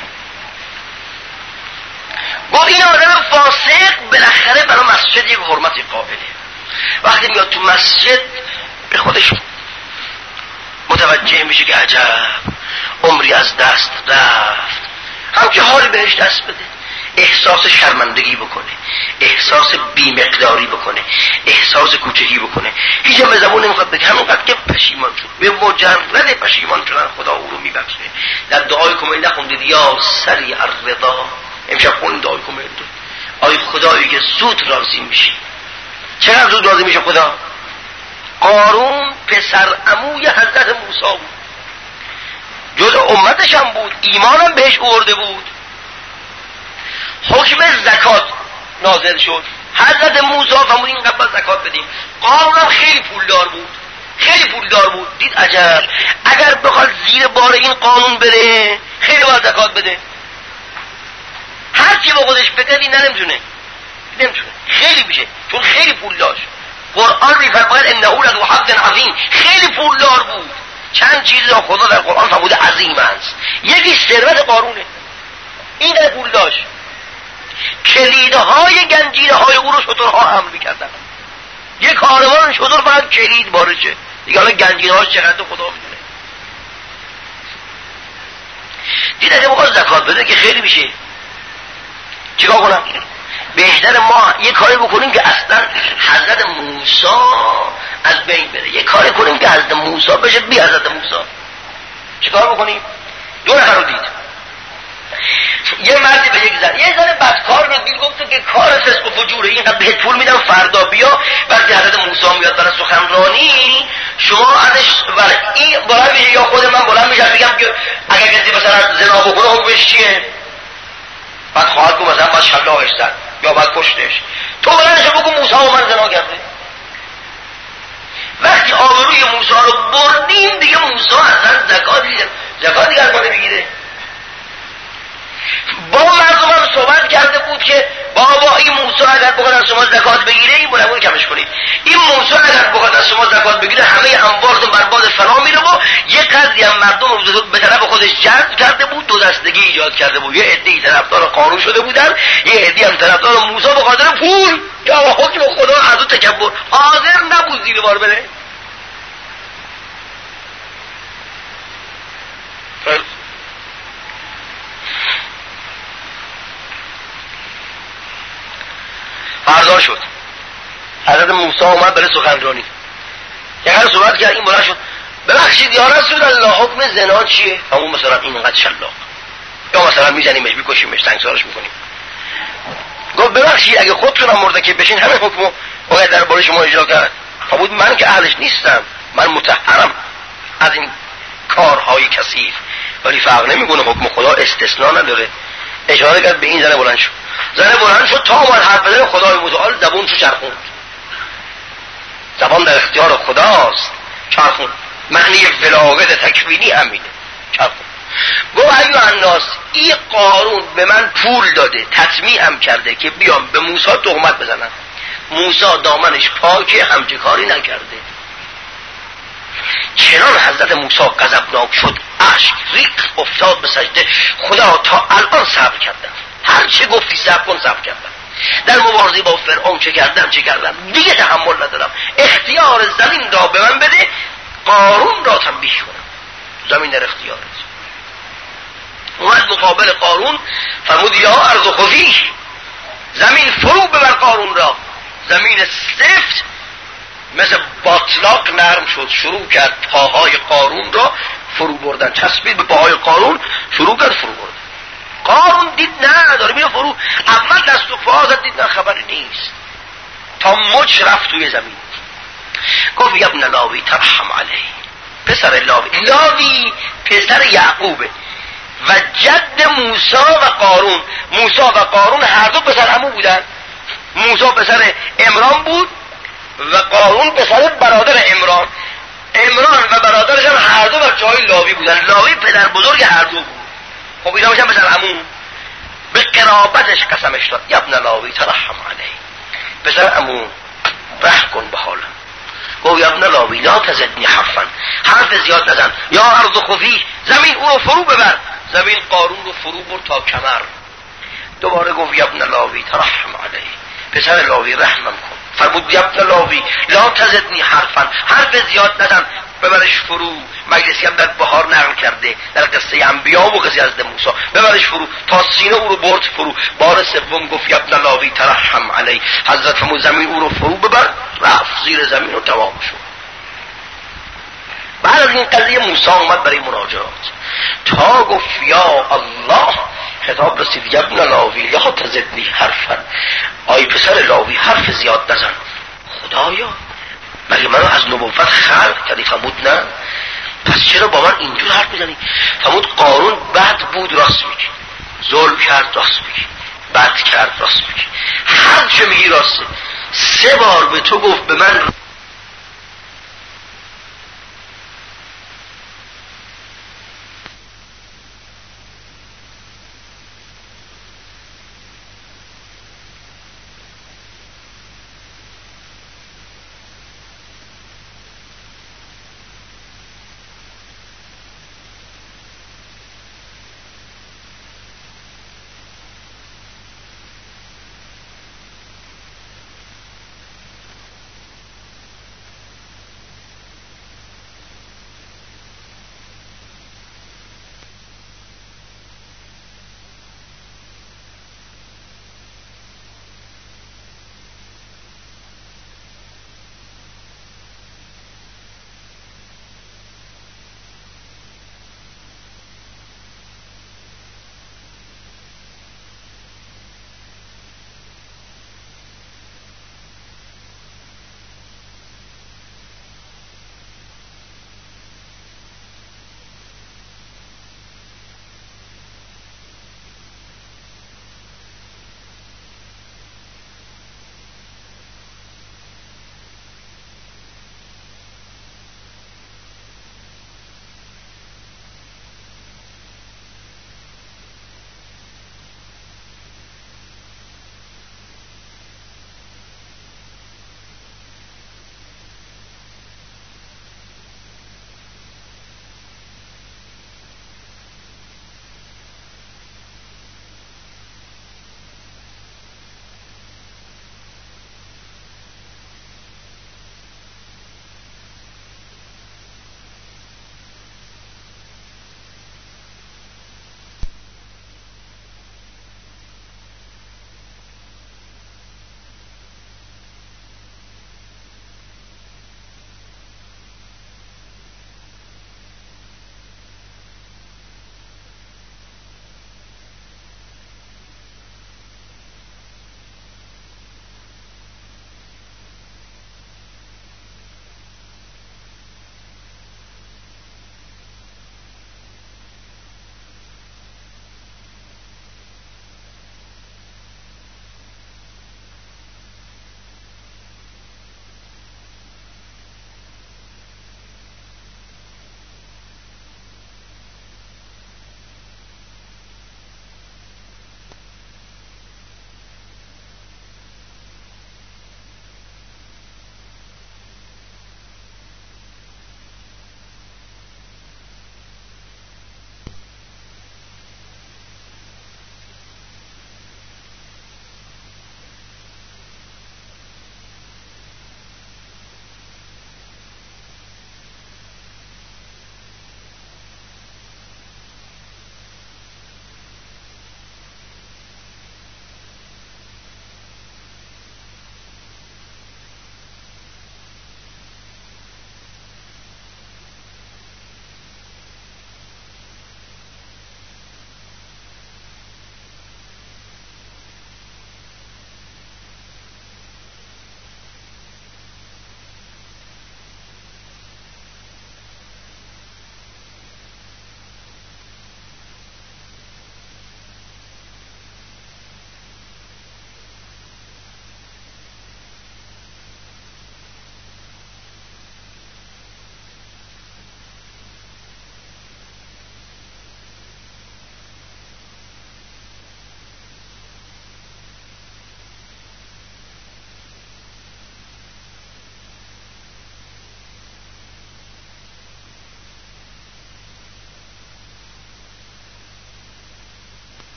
گفت این آدم فاسق بالاخره برای مسجد یک حرمتی قابله. وقتی میاد تو مسجد به خودش متوجه میشه که عجب عمری از دست رفت، همچه حالی بهش دست بده، احساس شرمندگی بکنه، احساس بیمقداری بکنه، احساس کوچکی بکنه. هیچ هم به زبون نمیخواد بگه، همونقدر که پشیمان شد. به مجرد پشیمان شدن خدا او رو میبخشه. در دعای کمیل نخوندید یا سریع الرضا؟ امشب خوندید دعای کمیل دو آی خدایی که زود راضی میشی. چقدر زود راضی میشه خدا؟ قارون پسر عموی حضرت موسی بود، جز امتش هم بود، ایمانم بهش آورده بود. حکم زکات نازل شد، حضرت موسی فرمود این قبل زکات بدیم. قارون خیلی پولدار بود، خیلی پولدار بود. دید عجب اگر بخواد زیر بار این قانون بره خیلی باید زکات بده. هر چی با خودش بگه این نمیتونه خیلی میشه، چون خیلی پول داشت. قرآن میفرماید انه لذو حظ عظیم، خیلی پولدار بود. چند چیز را خدا در قرآن فرموده عظیم است، یکی ثروت قارونه، این در پول داشت. کلیدهای گنجینه های او رو شترها حمل میکردن. یک کاروان شتر فقط کلید بارشه دیگه، حالا گنجینه هاش چقدر خدا میدونه. دید اگه بخواد زکات بده که خیلی میشه، چیکار کنم؟ بهتر ما یه کاری بکنیم که اصلا حضرت موسی از بین بره. یه کاری کنیم که حضرت موسی بشه بی حضرت موسی. چه کار بکنیم؟ 2 نفر رو دید. یه مردی به یه زن بدکار رو دید، گفت که کار فسق و فجوره، اینقدر بهت پول میدم فردا بیا. وقتی حضرت موسی میاد برای سخنرانی شما ازش این بلند میشه یا خود من بلند میشم بگم که اگر کسی مثلا زنا بکنه حکمش چیه؟ بعد خواهد گفت مثلا باید شلاقش زد یا باید کشتش. تو بلندش بگو موسی و من زنا کرده. وقتی آبروی موسی رو بردیم دیگه موسی اصلا زکات دیگه از ما نمیگیره. با مردم هم صحبت کرده بود که بابا این موسی اگر بخواد از شما زکات بگیره این بلمون کمش کنید. این موسی اگر بخواد از شما زکات بگیره همه انبارتون برباد فنا میره و یه قضی هم مردم رو به طرف خودش جذب کرده بود، 2 دستگی ایجاد کرده بود. یه عده‌ای طرفدار قارون شده بودن، یه عده‌ای هم طرفدار موسی به خاطر پول که حکم خدا از اون تکبر حاضر نبود زیر بار بره. فردا شد حضرت موسی اومد برای سخنرانی، یعنی صحبت کرد. این بلند شد ببخشید یا رسول الله حکم زنا چیه؟ همون مثلا اینقدر شلاق یا مثلا میزنیمش میکشیمش سنگسارش میکنیم. گفت ببخشید اگه خودتونم مرتکب بشین همین حکمو باید در باره شما اجرا کرد. بود من که اهلش نیستم، من متحرم از این کارهای کثیف، ولی فرق نمیکنه حکم خدا استثناء نداره. اشاره کرد به این زن بلند شد. زن بلند شد تا اومد حرف بزنه خدای متعال زبونشو چرخوند. زبان در اختیار خداست. چرخوند. معنی ولایت تکوینی همینه. چرخوند. گفت ایها الناس این قارون به من پول داده، تطمیع هم کرده که بیام به موسی تهمت بزنم. موسی دامنش پاکه، همچه کاری نکرده. چنان حضرت موسی غضبناک شد، اشک ریخت، افتاد به سجده. خدا تا الان صبر کردم، هر چه گفتی صبر کن، صبر کردم. در مبارزه با فرعون چه کردم دیگه تحمل ندارم. اختیار زمین را به من بده، قارون را تنبیه کنم. زمین در اختیارت. اومد مقابل قارون فرمود یا ارض خفی، زمین فرو ببر قارون را. زمین سفت مثل باطلاق نرم شد، شروع کرد پاهای قارون را فرو بردن، چسبید به پاهای قارون، شروع کرد فرو بردن. قارون دید نه داره میره فرو، اول دست و پا زد، دید نه خبری نیست، تا مچ رفت توی زمین. گفت یا ابن لاوی ترحم علیه، پسر لاوی پسر یعقوبه و جد موسی و قارون. موسی و قارون هر دو پسر عمو بودن. موسی پسر عمران بود و قارون پسر برادر عمران. عمران و برادرش هم هر دو بر جای لاوی بودن. لاوی پدر بزرگ هر دو بود. خب اینا میشن پسر عمو. به قرابتش قسمش داد یا ابن لاوی ترحم علیه، پسر عمو رحم کن به حالم. گفت یا ابن لاوی لا تزدنی حرفا، حرف زیاد نزن. یا ارض خفی، زمین او رو فرو ببر. زمین قارون رو فرو برد تا کمر. دوباره گفت یا ابن لاوی ترحم علیه، پسر لاوی رحمم کن. فرمود یا ابن لاوی لا تزدنی حرفا، حرف زیاد نزن، ببرش فرو. مجلسی هم در بهار نقل کرده در قصه انبیا و قصه حضرت موسی، ببرش فرو تا سینه او رو برد فرو. بار سوم گفت یا ابن لاوی ترحم علیه، حضرت فرمود زمین او رو فرو ببر، رفت زیر زمین و تمام شد. بعد از این قضیه موسی اومد برای مناجات تا گفت یا الله، خطاب رسید یا ابن لاوی یا تزدنی حرفا، آی پسر لاوی حرف زیاد نزن. خدایا مگه منو از نبوت خلق کردی؟ فرمود نه. پس چرا با من اینجور حرف میزنی؟ فرمود قارون بد بود راست میگی، ظلم کرد راست میگی، بد کرد راست میگی، هر چه میگی راسته. 3 بار به تو گفت به من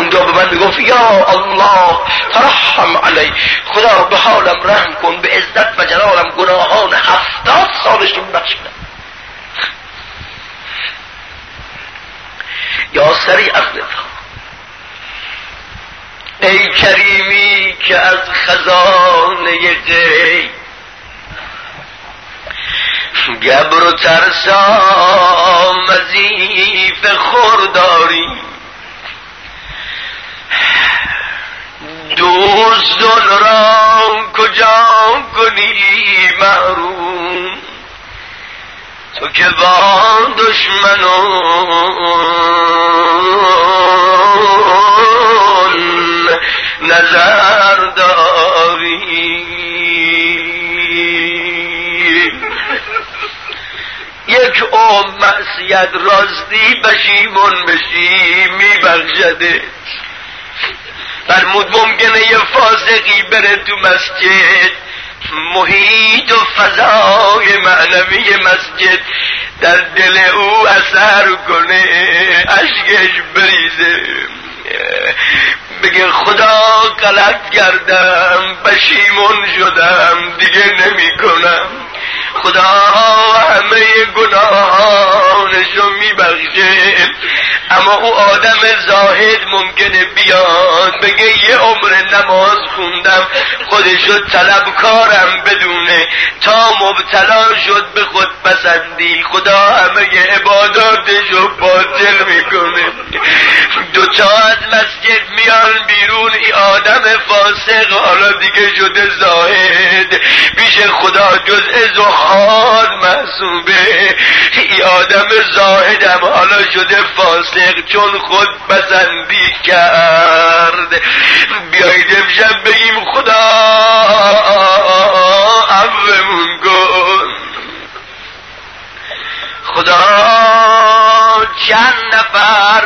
اونجا به من میگفت یا الله ترحم علی، خدا به حالم رحم کن، به عزت و جلالم گناهان 70 سالش رو بخشیدم. یا سریع از نفا، ای کریمی که از خزانه غیب گبر و ترسام وظیفه خورداری، دوستان را کجا کنی محروم، تو که با دشمنان نظر داری. یک عمر معصیت راستی پشیمون بشی میبخشدت. فرمود ممکنه یه فاسقی بره تو مسجد، محیط و فضای معنوی مسجد در دل او اثر کنه، اشکش بریزه، بگه خدا غلط کردم، پشیمون شدم، دیگه نمی کنم. خدا همه گناهانشو میبخشه. اما او آدم زاهد ممکنه بیاد بگه یه عمر نماز خوندم، خودشو طلبکارم بدونه، تا مبتلا شد به خود پسندی خدا همه عباداتشو باطل میکنه. دوتا از مسجد میان بیرون، ای آدم فاسق حالا دیگه شده زاهد، پیش خدا جزء زهاد محسوبه. ای آدم زاهدم حالا شده فاسق چون خود پسندی کرد. بیایید امشب بگیم خدا عفومون کن. خدا چند نفر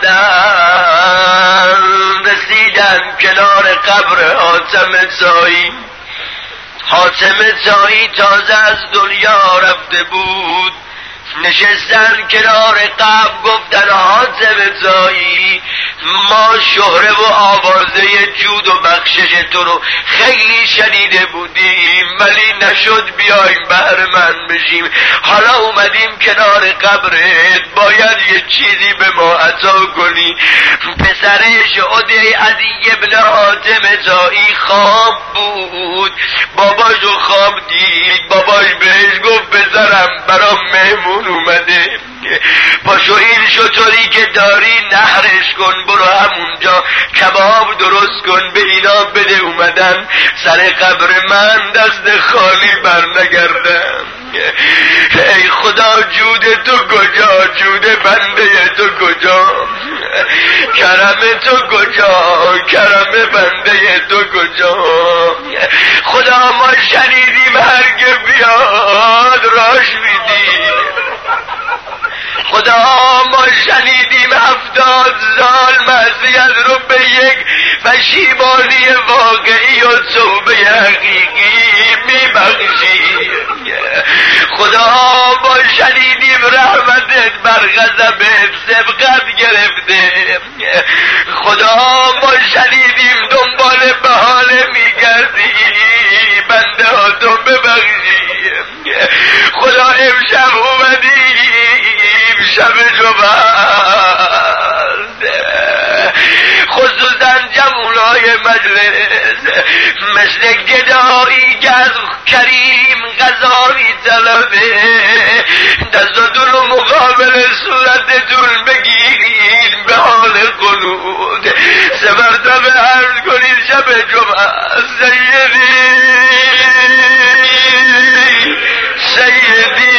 اومدن رسیدن کنار قبر حاتم طایی. حاتم طایی تازه از دنیا رفته بود، نشستن کنار قبر گفتن حاتم طایی ما شهره و آوازه جود و بخشش تو رو خیلی شنیده بودیم ولی نشد بیایم بهر من بشیم، حالا اومدیم کنار قبرت، باید یه چیزی به ما عطا کنی. پسرش عدی عدی ابن حاتم طایی خواب بود، باباشو خواب دید، باباش بهش گفت پسرم برام مهمون اومده، پاشو این شطوری که داری نهرش کن، برو همونجا کباب درست کن به اینا بده. اومدن سر قبر من دست خالی بر نگردم. ای خدا جود تو کجا، جود بنده تو کجا، کرم تو کجا، کرم بنده تو کجا. خدا ما شنیدیم هرگه بیاد راش میدیم، خدا ما شنیدیم 70 سال معصیت رو به یک پشیمانی واقعی و توبه حقیقی میبخشی. خدا ما شنیدیم رحمتت بر غضبت سبقت گرفته. خدا ما شنیدیم دنبال بهانه میگردی بنده ها تو ببخشی. خدا امشب اومدیم شب جمعه، خصوصا جوانای مجلس مثل گدایی که از کریم غذایی طلبه، دستاتون رو مقابل صورتتون بگیرید به حال قنوت، 3 مرتبه عرض کنید شب جمعه سیدی سیدی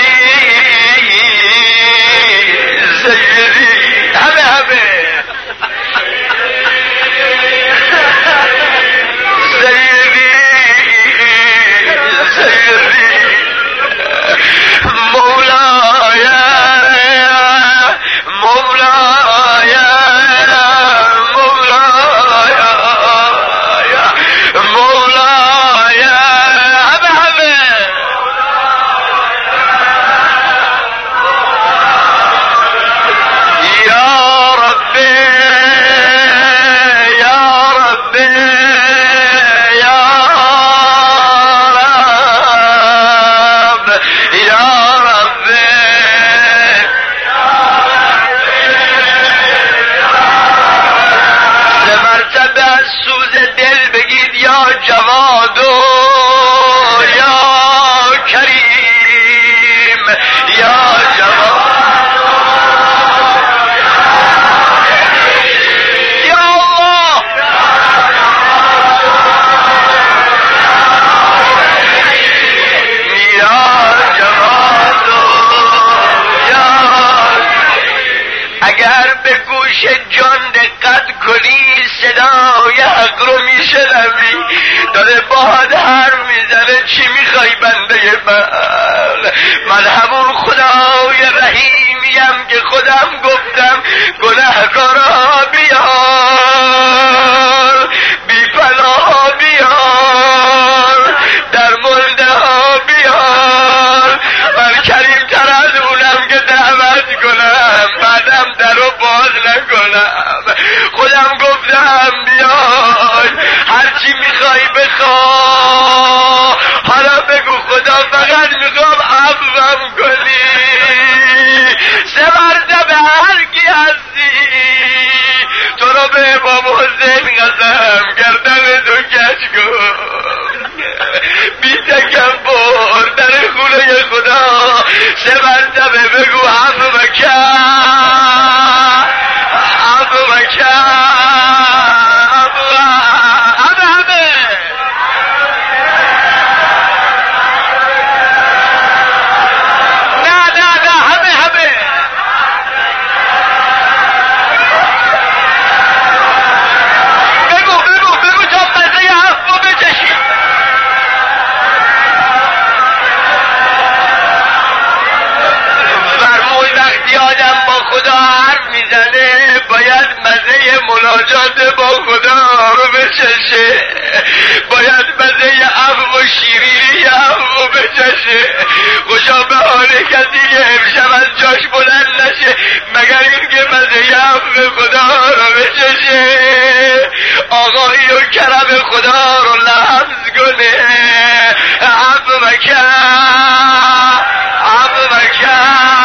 سیدی، همه سیدی سیدی مولاي مولاي مولاي مولاي مرتبه از سوز دل بگید یا جواد و یا کریم، یا جواد اگر به گوش جان دقت کنی صدای حق رو میشنوی، داره باد حرف میزنه چی میخوای بنده من همون خدای رحیمیم که خودم گفتم گناهکارا بیار، بی پناه بیار، در ملده ها بیار، من کریم تر از اونم که دعوت کنم بعدم درو باز نکنم. خودم گفتم بیای هرچی میخوای بخوا، حالا بگو خدا فقط میخوام عفوم کنی. 3 مرتبه هرکی هستی تو رو به امام حسین قسم گردن تو کج کن، بی تکبر در خونه خدا 3 مرتبه بگو عفو بکن، عفو بکن، خدا حرف میزنه باید مزه مناجات با خدا رو بچشه، باید مزه عفو و شیرینی عفو بچشه. خوشا به حال کسی که امشب از جاش بلند نشه مگر این که مزه عفو خدا رو بچشه، آقایی و کرم خدا رو لمس کنه. عفو بکن، عفو بکن،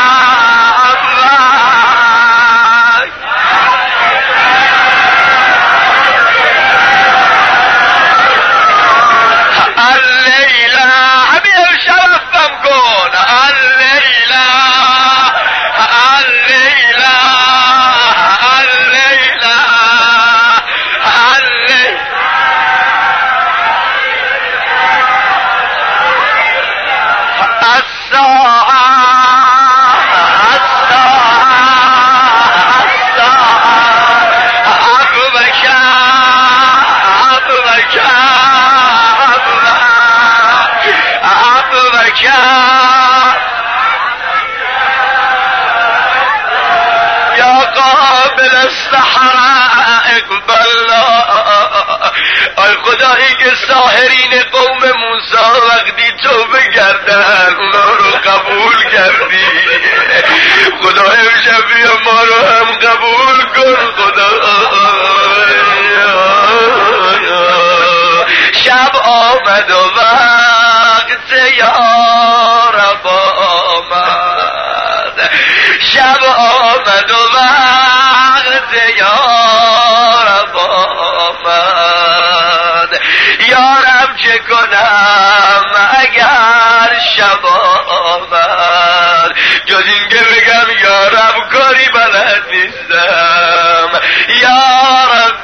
آی خدایی که ساحرین قوم موسی وقتی توبه کردن اونا رو قبول کردی، خدا امشب بیا ما رو هم قبول کن خدا. شب آمد و وقت یارب آمد، شب آمد و وقت یارب آمد، یارب چه کنم اگر شب آمد، جز این که بگم یارب کاری بلد نیستم. یارب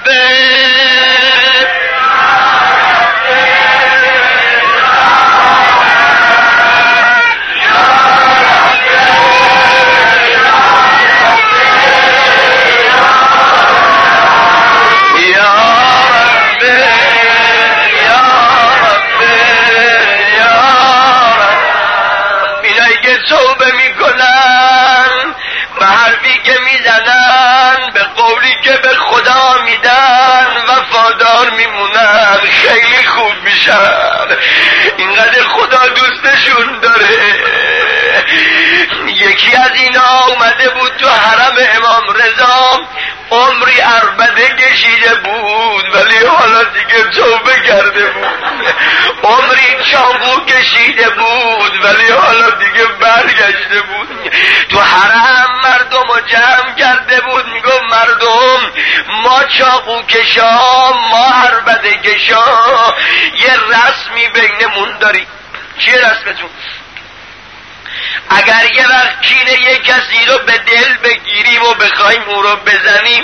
توبه میکنن به حرفی که میزنن، به قولی که به خدا میدن وفادار میمونن، خیلی خوب میشن. اینقدر خدا دوستشون داره. یکی از اینا اومده بود تو حرم امام رضا، عمری عربده کشیده بود ولی حالا دیگه توبه کرده بود، عمری چاقو کشیده بود ولی حالا دیگه برگشته بود. تو حرم مردم رو جمع کرده بود، میگفت مردم ما چاقو کشا، ما عربده کشا یه رسمی بینمون داریم. چیه رسمتون؟ اگر یه وقت کینه یه کسی رو به دل بگیریم و بخوایم او رو بزنیم،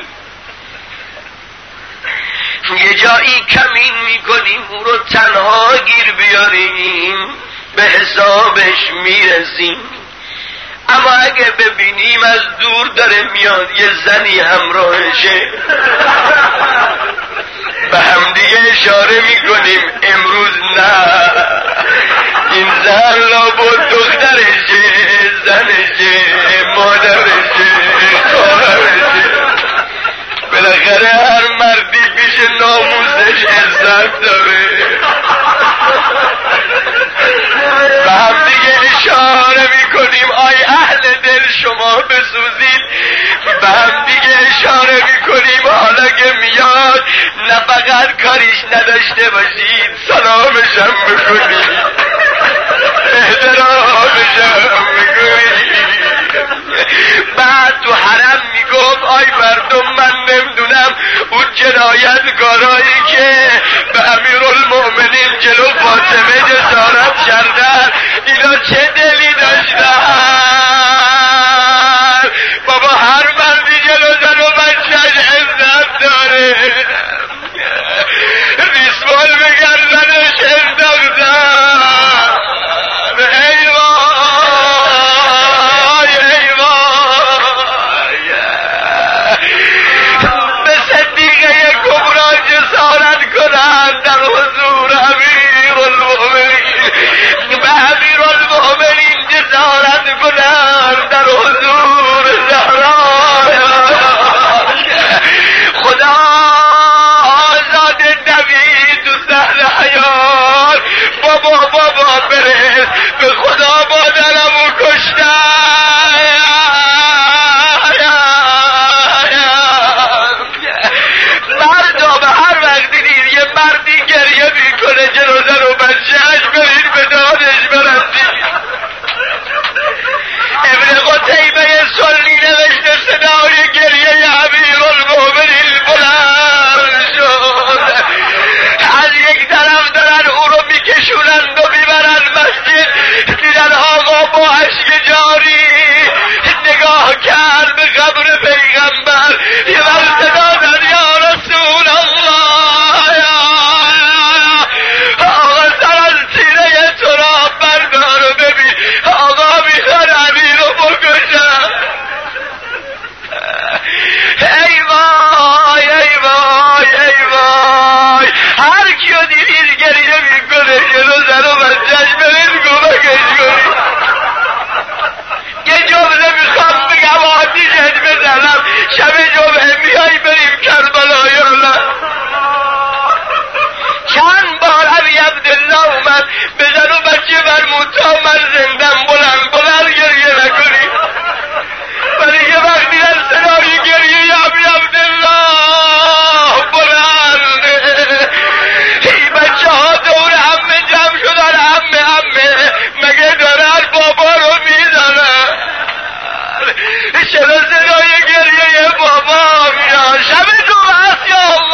یه جایی کمین میکنیم او رو تنها گیر بیاریم، به حسابش میرسیم. اما اگه ببینیم از دور داره میاد یه زنی همراهشه، به همدیگه اشاره میکنیم امروز نه این زن لابد دخترشه، زنشه، مادرشه، خواهرشه. بالاخره هر مردی پیش ناموسش عزت داره. به هم دیگه اشاره میکنیم آی اهل دل شما بسوزید، به هم دیگه اشاره میکنیم حالا که میاد نه فقط کاریش نداشته باشید، سلامشم بکنید، احترامشم بکنید. بعد تو حرم میگفت آی مردم من نمیدونم اون جنایتکارایی که به امیرالمؤمنین جلو فاطمه جسارت کردن اینا چه دلی داشتن؟ بابا هر مردی جلو زن و بچه‌ش عزت داره، ریسمال بگن زنش انداختن. ای وای ای وای، به صدیقه کبرا جسارت کنن در حضور امیرالمؤمنین، به امیرالمؤمنین جسارت کنن در حضور زهرا. خدا آزاد نبی تو صحن حیات، بابا بره به خدا مادرمو کشتن. مردا به هر وقت دید یه مردی گریه میکنه جلو زن و بچه‌اش برید به دادش برسید. ابن قتیبه سنی نوشته صدای گریه امیرالمؤمنین بلند شد، از یک طرف دارن او رو میکشونند و میبرن مسجد، دیدن آقا با اشک جاری نگاه کرد به قبر پیغمبر، یه وقت دادن یا رسول الله، آقا سر از سینه تو را بردار و ببین آقا میخواد علی رو بکشن. ای وای ای وای ای وای، هر کیو دیدید گریه میکنه جلو زن و بچه‌اش برید کمکش کنید. یه جمله میخوام بگم آتیشت بزنم، شب جمعه میای بریم کربلا یا نه؟ چند بار علی عبدالله اومد به زن و بچه فرمود تا من زندم بلند گریه نکنی، ولی یه وقت دیدن صدای گریه علی عبدالله بلند، ای بچه ها دور عمه جمع شدن، عمه مگه دارن بابا رو میزنن، چرا صدای گریه بابا میاد؟ شب جمعه است یا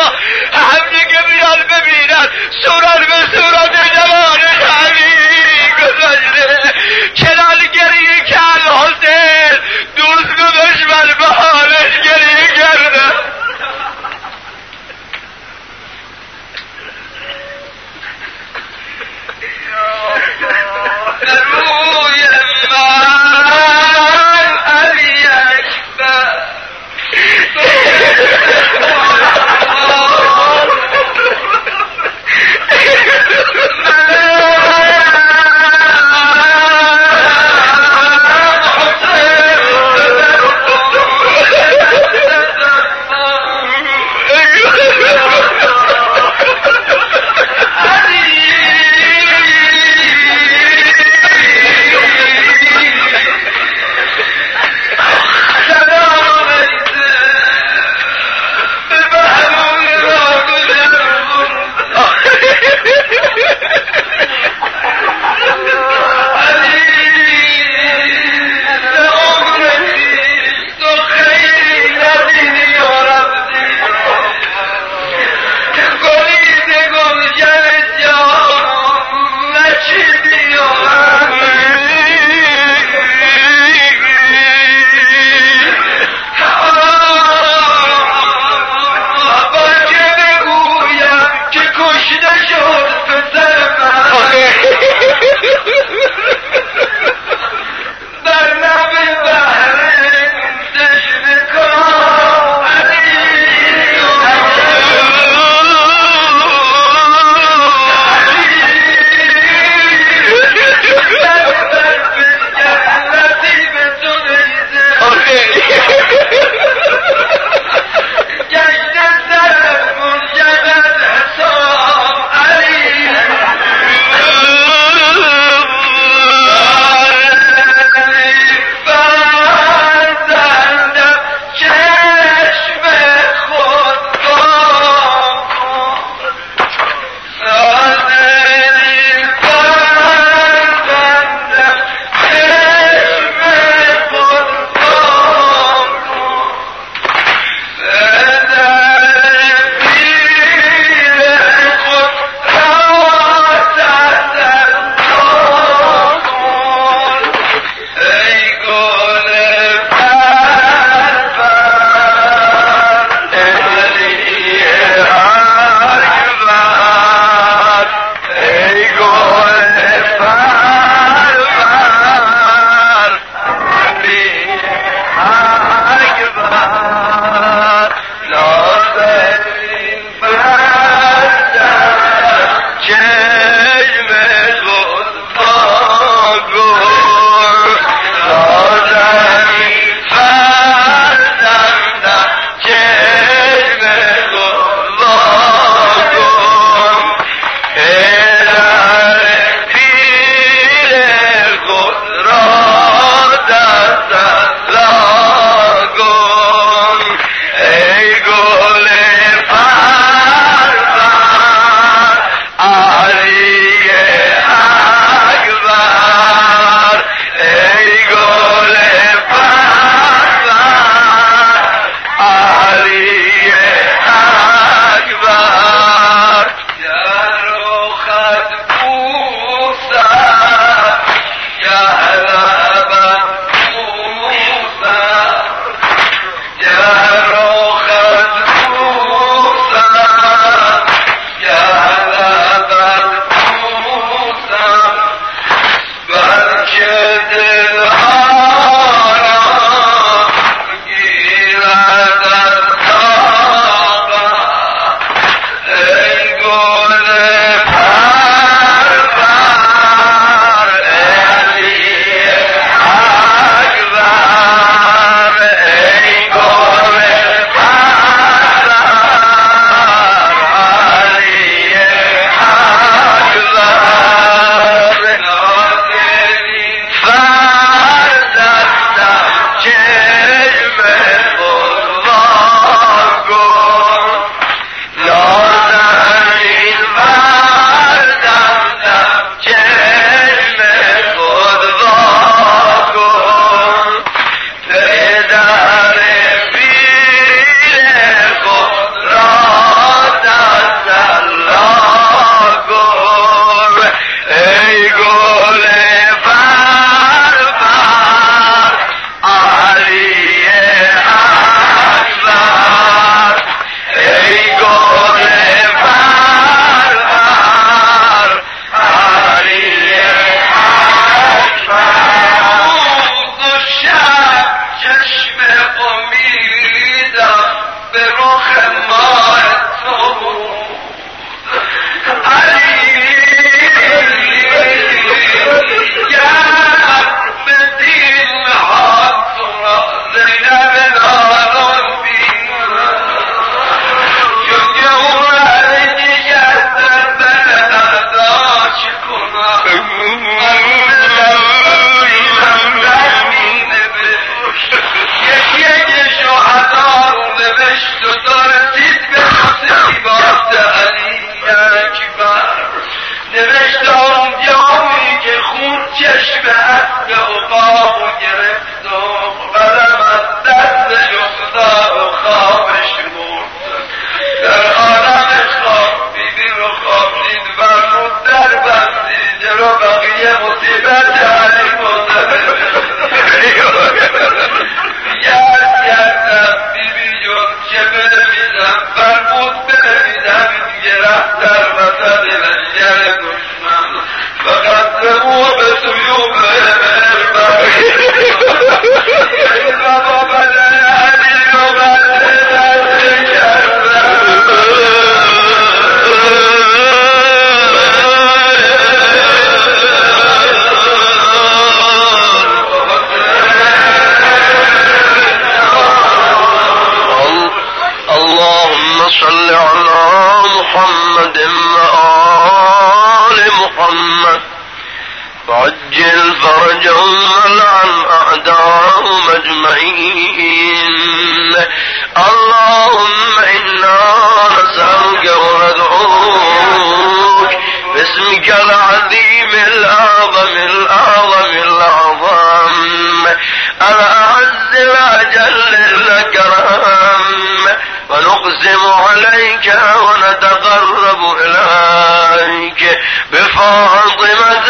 محمد وآل محمد وعجل فرجهم ولعن أعداءهم أجمعين. اللهم إنا نسألك وندعوك باسمك العظيم الأعظم الأعظم الأعظم الأعز الأجل الأكرم، ونقسم عليك ونتقرب إليك بفاطمة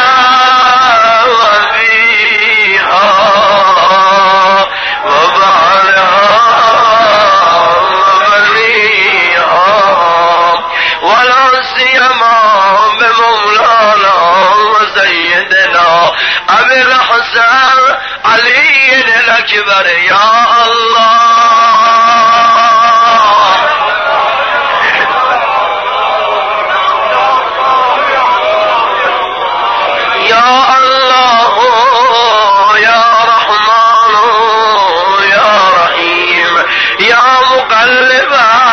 وأبيها وبعلها وبنيها، ولا سيما بمولانا وسيدنا أبي الحسن علي الأكبر. يا الله يا رحمن يا رحيم يا مقلب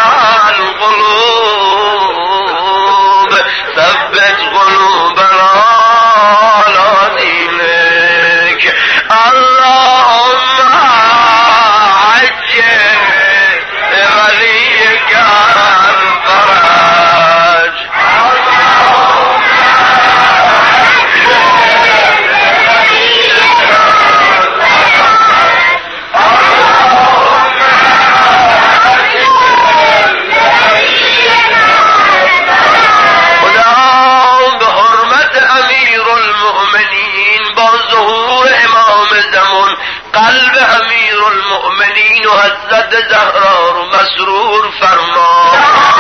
القلوب ثبت قلوبنا على دينك. اللهم عجل بوليك الفرج. قلب امیر المؤمنین و حضرت زهرا رو مسرور فرما.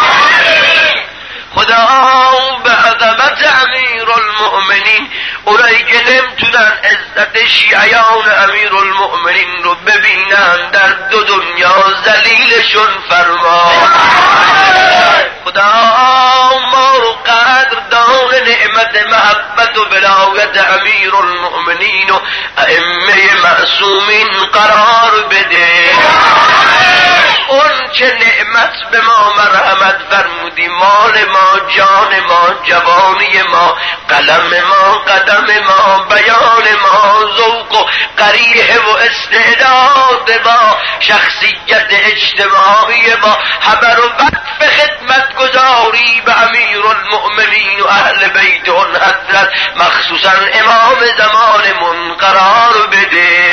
خدا به عظمت امیر المؤمنین اونایی که نمیتونن عزت شیعیان امیر المؤمنین رو ببینن در دو دنیا ذلیلشون فرما. خدا ما رو قدردان نعمت محبت و ولایت امیر المؤمنین و ائمه معصومین قرار بده. اون چه نعمت به ما مرحمت فرمودی، مال ما، جان ما، جوانی ما، قلم ما، قدم ما، بیان ما، ذوق و قریحه و استعداد ما، شخصیت اجتماعی ما، همه رو وقف خدمت گذاری به امیر المؤمنین و اهل بیت اون حضرت، مخصوصا امام زمانمون قرار بده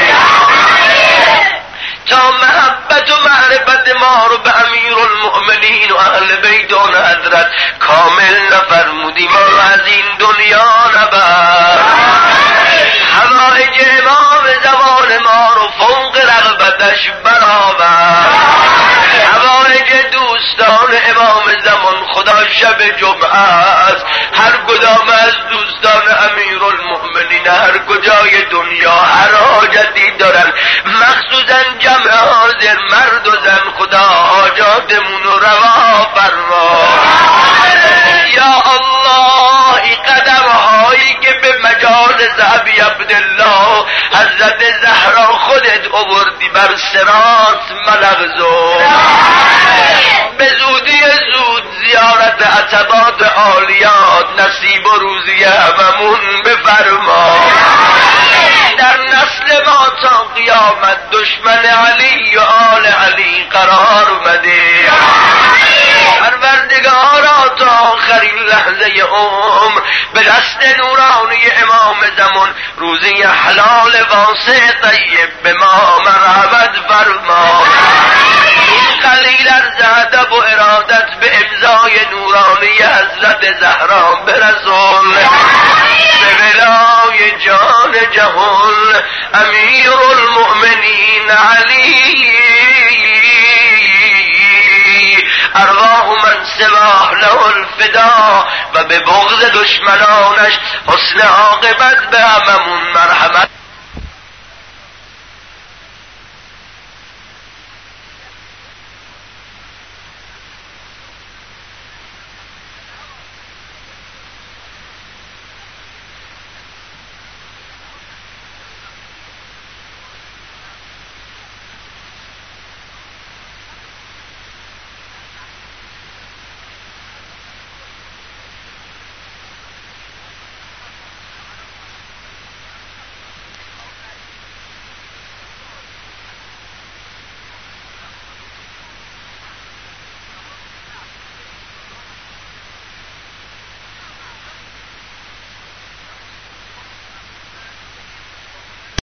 تا محبت و معرفت ما رو به امیر المؤمنین و اهل بیت اون حضرت کامل نفرمودی. ما رو از این دنیا نبر، حوائج امام زمان ما رو فوق رغبتش برآور. حوائج دوستان امام زمان، خدا شب جمعه است، هر کدام از دوستان امیر المؤمنین هر کجای دنیا هر حاجتی دارن، مخصوصا جمع حاضر مرد و زن، خدا حاجاتمون رو روا فرما. یا الله، این قدم هایی که به مجالس ابی عبدالله حضرت زهرا خودت آوردی بر صراط ملغزو، به زودی زود زیارت عتبات عالیات نصیب و روزی هممون بفرما. در نسل ما تا قیامت دشمن علی و آل علی قرار اومده. پروردگارا تا آخرین لحظه عمر به دست نورانی امام زمان روزی حلال واسع طیب به ما مرحمت فرما. این قلیل از ادب و ارادت به امضای نورانی حضرت زهرا برسول، به ولای جان جهان امیر المؤمنین علی. ارواح من سواه له الفدا و به بغض دشمنانش حسن عاقبت به هممون مرحمت